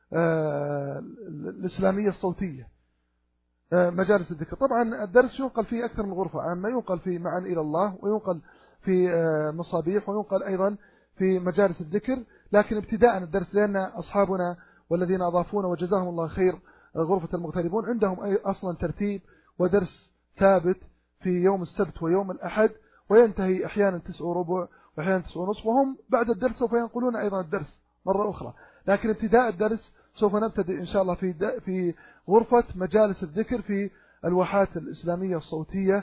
الإسلامية الصوتية. مجالس الذكر طبعا الدرس ينقل في أكثر من غرفة، عما ينقل في معا إلى الله، وينقل في مصابيح، وينقل أيضا في مجالس الذكر. لكن ابتداء الدرس، لأن أصحابنا والذين أضافونا وجزاهم الله خير غرفة المغتربون عندهم أصلا ترتيب ودرس ثابت في يوم السبت ويوم الأحد، وينتهي أحيانا 9:15 وأحيانا 9:30، وهم بعد الدرس سوف ينقلون أيضا الدرس مرة أخرى. لكن ابتداء الدرس سوف نبتدئ إن شاء الله في غرفة مجالس الذكر في الواحات الإسلامية الصوتية.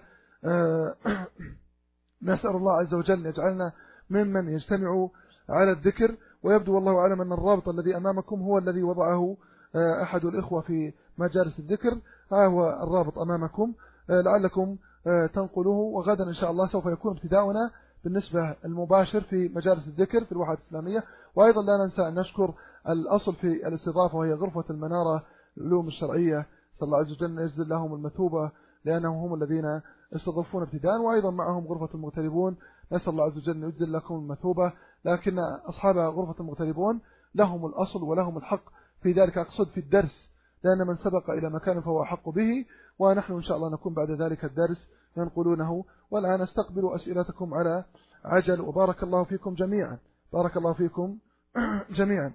نسأل الله عز وجل أن يجعلنا ممن يجتمع على الذكر. ويبدو والله أعلم أن الرابط الذي أمامكم هو الذي وضعه أحد الإخوة في مجالس الذكر، هو الرابط أمامكم، لعلكم تنقلوه. وغدا إن شاء الله سوف يكون ابتداؤنا بالنسبة المباشر في مجالس الذكر في الواحات الإسلامية. وأيضا لا ننسى أن نشكر الأصل في الاستضافة وهي غرفة المنارة العلوم الشرعية، صلى الله عز وجل أن يجزل لهم المثوبة لأنهم هم الذين استضافون ابتداء، وأيضا معهم غرفة المغتربون، نسأل الله عز وجل أن يجزل لكم المثوبة. لكن أصحاب غرفة المغتربون لهم الأصل ولهم الحق في ذلك، أقصد في الدرس، لأن من سبق إلى مكان فهو أحق به، ونحن إن شاء الله نكون بعد ذلك الدرس ينقلونه. والآن استقبل أسئلتكم على عجل، وبارك الله فيكم جميعا، بارك الله فيكم جميعا.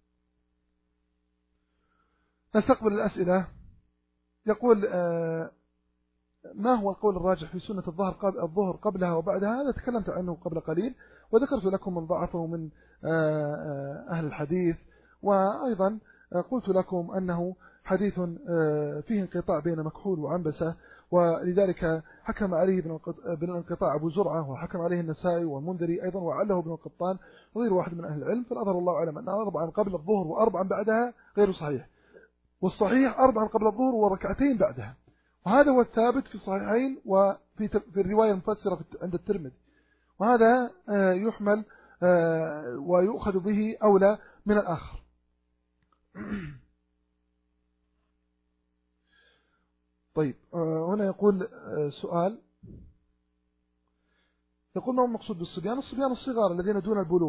نستقبل الأسئلة. يقول: ما هو القول الراجح في سنة الظهر قبلها وبعدها؟ هذا تكلمت عنه قبل قليل، وذكرت لكم من ضعفه من أهل الحديث، وأيضا قلت لكم أنه حديث فيه انقطاع بين مكحول وعنبسة، ولذلك حكم عليه بالانقطاع أبو زرعة، وحكم عليه النسائي والمنذري أيضا، وعله ابن القطان وغير واحد من أهل العلم. فالأظهر الله أعلم أن 4 قبل الظهر و4 بعدها غير صحيح، والصحيح 4 قبل الظهر وركعتين بعدها، وهذا هو الثابت في الصحيحين وفي الرواية المفسرة عند الترمذي، وهذا يحمل ويؤخذ به أولى من الآخر. طيب، هنا يقول سؤال، يقول: ما هو المقصود بالصبيان؟ الصبيان الصغار الذين دون البلوغ.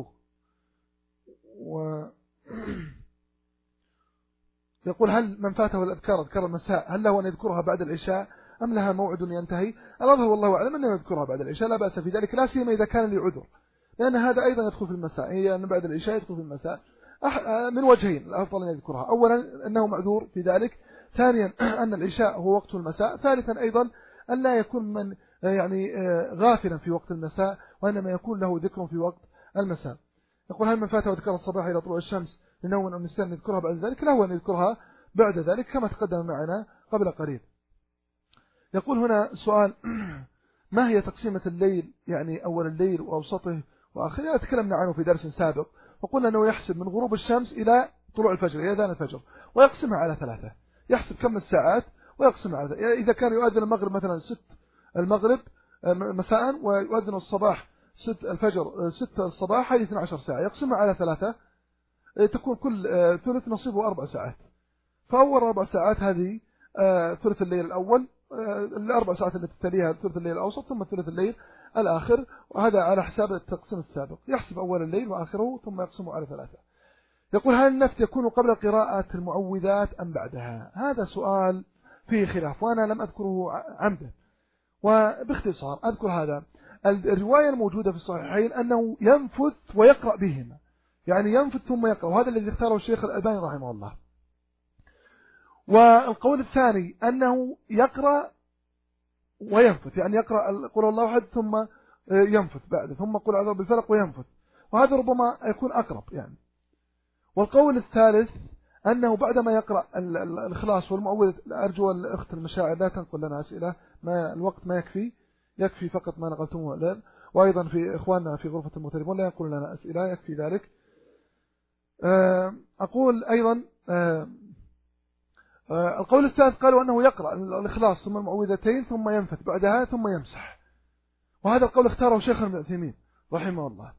يقول: هل من فاته أذكار المساء هل له أن يذكرها بعد العشاء أم لها موعد ينتهي؟ الأظهر والله أعلم أنه يذكرها بعد العشاء، لا بأس في ذلك، لا سيما إذا كان لي عذر، لأن هذا أيضا يدخل في المساء، هي أن بعد العشاء يدخل في المساء من وجهين: الأفضل أن يذكرها، أولا أنه معذور في ذلك، ثانيا أن العشاء هو وقت المساء، ثالثا أيضا أن لا يكون من يعني غافلا في وقت المساء، وإنما يكون له ذكر في وقت المساء. يقول: هل من فاته أذكار الصباح إلى طلوع الشمس لنوم أو نسيان يذكرها بعد ذلك؟ لا، هو أن يذكرها بعد ذلك كما تقدم معنا قبل قليل. يقول هنا سؤال: ما هي تقسيمة الليل، يعني أول الليل وأوسطه وآخره؟ تكلمنا عنه في درس سابق، وقلنا أنه يحسب من غروب الشمس إلى طلوع الفجر، إلى أذان الفجر، ويقسمها على 3، يحسب كم الساعات ويقسمها على 3. إذا كان يؤذن المغرب مثلا 6 المغرب مساء، ويؤذن الصباح 6 الفجر 6 الصباح، هذه 12 ساعة، يقسمها على 3 تكون كل ثلث نصيبه 4 ساعات. فأول 4 ساعات هذه ثلث الليل الأول، ال4 ساعات التي تليها ثلث الليل الأوسط، ثم ثلث الليل الآخر، وهذا على حساب التقسيم السابق، يحسب أول الليل وآخره ثم يقسمه على 3. يقول: هل النفث يكون قبل قراءة المعوذات أم بعدها؟ هذا سؤال فيه خلاف، وأنا لم أذكره عمدا، وباختصار أذكر هذا. الرواية الموجودة في الصحيحين أنه ينفث ويقرأ بهما، يعني ينفث ثم يقرأ، وهذا الذي اختاره الشيخ الألباني رحمه الله. والقول الثاني أنه يقرأ وينفث، يعني يقرأ قل الله أحد ثم ينفث بعد، ثم قل أعوذ بالفلق وينفث، وهذا ربما يكون أقرب يعني. والقول الثالث أنه بعدما يقرأ الإخلاص والمعوذ، أرجو الأخت المشاعر لا تنقل لنا أسئلة، ما الوقت ما يكفي فقط ما نقلتموه الآن، وأيضا في إخواننا في غرفة المغتربون لا ينقل لنا أسئلة، يكفي ذلك. أقول أيضا القول الثالث قالوا أنه يقرأ الإخلاص ثم المعوذتين ثم ينفث بعدها ثم يمسح، وهذا القول اختاره شيخ ابن عثيمين رحمه الله.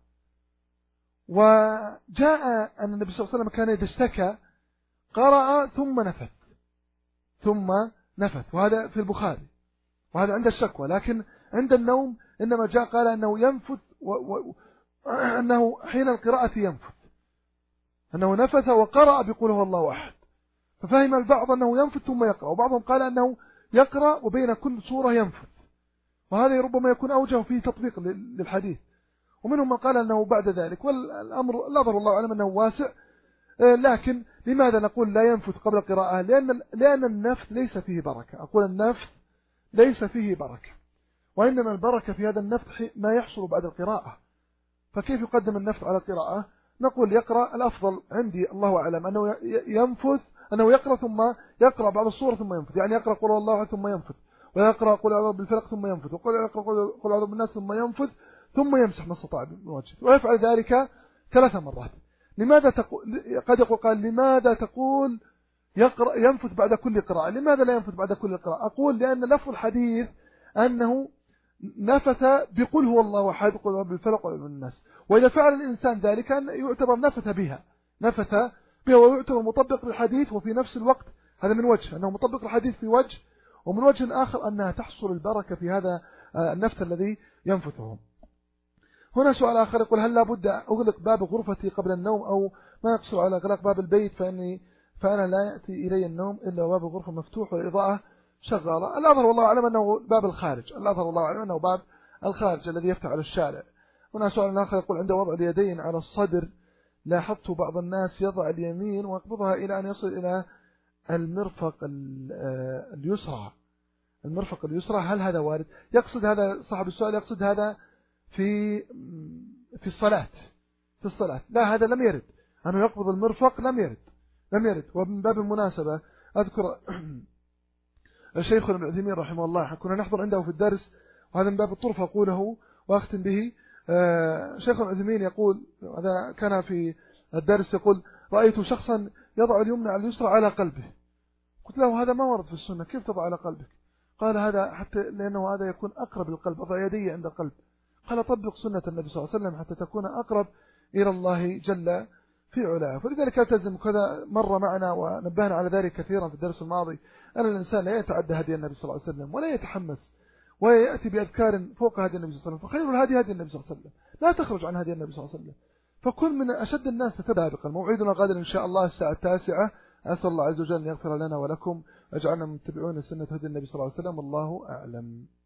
وجاء أن النبي صلى الله عليه وسلم كان إذا اشتكى قرأ ثم نفث، وهذا في البخاري، وهذا عند الشكوى، لكن عند النوم إنما جاء قال أنه ينفث أنه حين القراءة ينفث، أنه نفث وقرأ بقول هو الله أحد، ففهم البعض أنه ينفث ثم يقرأ، وبعضهم قال أنه يقرأ وبين كل سورة ينفث، وهذا ربما يكون أوجه فيه تطبيق للحديث، ومنهم من قال أنه بعد ذلك، والأمر لا ضر الله أعلم أنه واسع. لكن لماذا نقول لا ينفث قبل القراءة؟ لأن النفث ليس فيه بركة، أقول النفث ليس فيه بركة، وإنما البركة في هذا النفث ما يحصل بعد القراءة، فكيف يقدم النفث على القراءة؟ نقول يقرأ، الأفضل عندي الله أعلم أنه ينفث، أنه يقرأ ثم يقرأ بعض الصورة ثم ينفث، يعني يقرأ قل الله ثم ينفث، ويقرأ قل أعوذ بالفلق ثم ينفث، ويقرأ قل أعوذ بالناس ثم ينفث، ثم يمسح ما استطاع من وجهه، ويفعل ذلك 3 مرات. لماذا تقول قد يقول قال لماذا تقول يقرأ ينفث بعد كل قراءة؟ لماذا لا ينفث بعد كل قراءة؟ أقول لأن لفظ الحديث أنه نفث بقول هو الله أحد قل أعوذ بالفلق وأعوذ بالناس، وإذا فعل الإنسان ذلك يعتبر نفث بها ويعتبر مطبق للحديث، وفي نفس الوقت هذا من وجه أنه مطبق للحديث في وجه، ومن وجه آخر أنها تحصل البركة في هذا النفث الذي ينفثه. هنا سؤال آخر يقول هل لابد أغلق باب غرفتي قبل النوم، أو ما يقصر على إغلاق باب البيت فأنا لا يأتي إلي النوم إلا باب الغرفة مفتوح والإضاءة شغالة؟ الأظهر والله أعلم أنه باب الخارج، الأظهر والله أعلم أنه باب الخارج الذي يفتح على الشارع. هنا سؤال آخر يقول عند وضع اليدين على الصدر لاحظت بعض الناس يضع اليمين ويقبضها إلى أن يصل إلى المرفق اليسرى، هل هذا وارد؟ يقصد هذا صاحب السؤال يقصد هذا في الصلاة، لا هذا لم يرد، أنه يقبض المرفق لم يرد. ومن باب المناسبة أذكر الشيخ ابن عثيمين رحمه الله كنا نحضر عنده في الدرس، وهذا من باب الطرف أقوله وأختم به. شيخ ابن عثيمين يقول، هذا كان في الدرس، يقول رأيت شخصا يضع اليمنى على اليسرى على قلبه، قلت له هذا ما ورد في السنة، كيف تضع على قلبك؟ قال هذا حتى لأنه هذا يكون أقرب للقلب، أضع يدي عند القلب. قال طبق سنة النبي صلى الله عليه وسلم حتى تكون أقرب إلى الله جل في علاه. فلذلك ألتزم، كذا مر معنا ونبهنا على ذلك كثيرا في الدرس الماضي، أن الإنسان لا يتعدى هدي النبي صلى الله عليه وسلم ولا يتحمس ويأتي بأذكار فوق هدي النبي صلى الله عليه وسلم، فخير الهدي هدي النبي صلى الله عليه وسلم، لا تخرج عن هدي النبي صلى الله عليه وسلم، فكن من أشد الناس تتبابقا. موعدنا غدا إن شاء الله الساعة 9. أسأل الله عز وجل أن يغفر لنا ولكم، أجعلنا متبعون سنة هدي النبي صلى الله عليه وسلم، والله أعلم.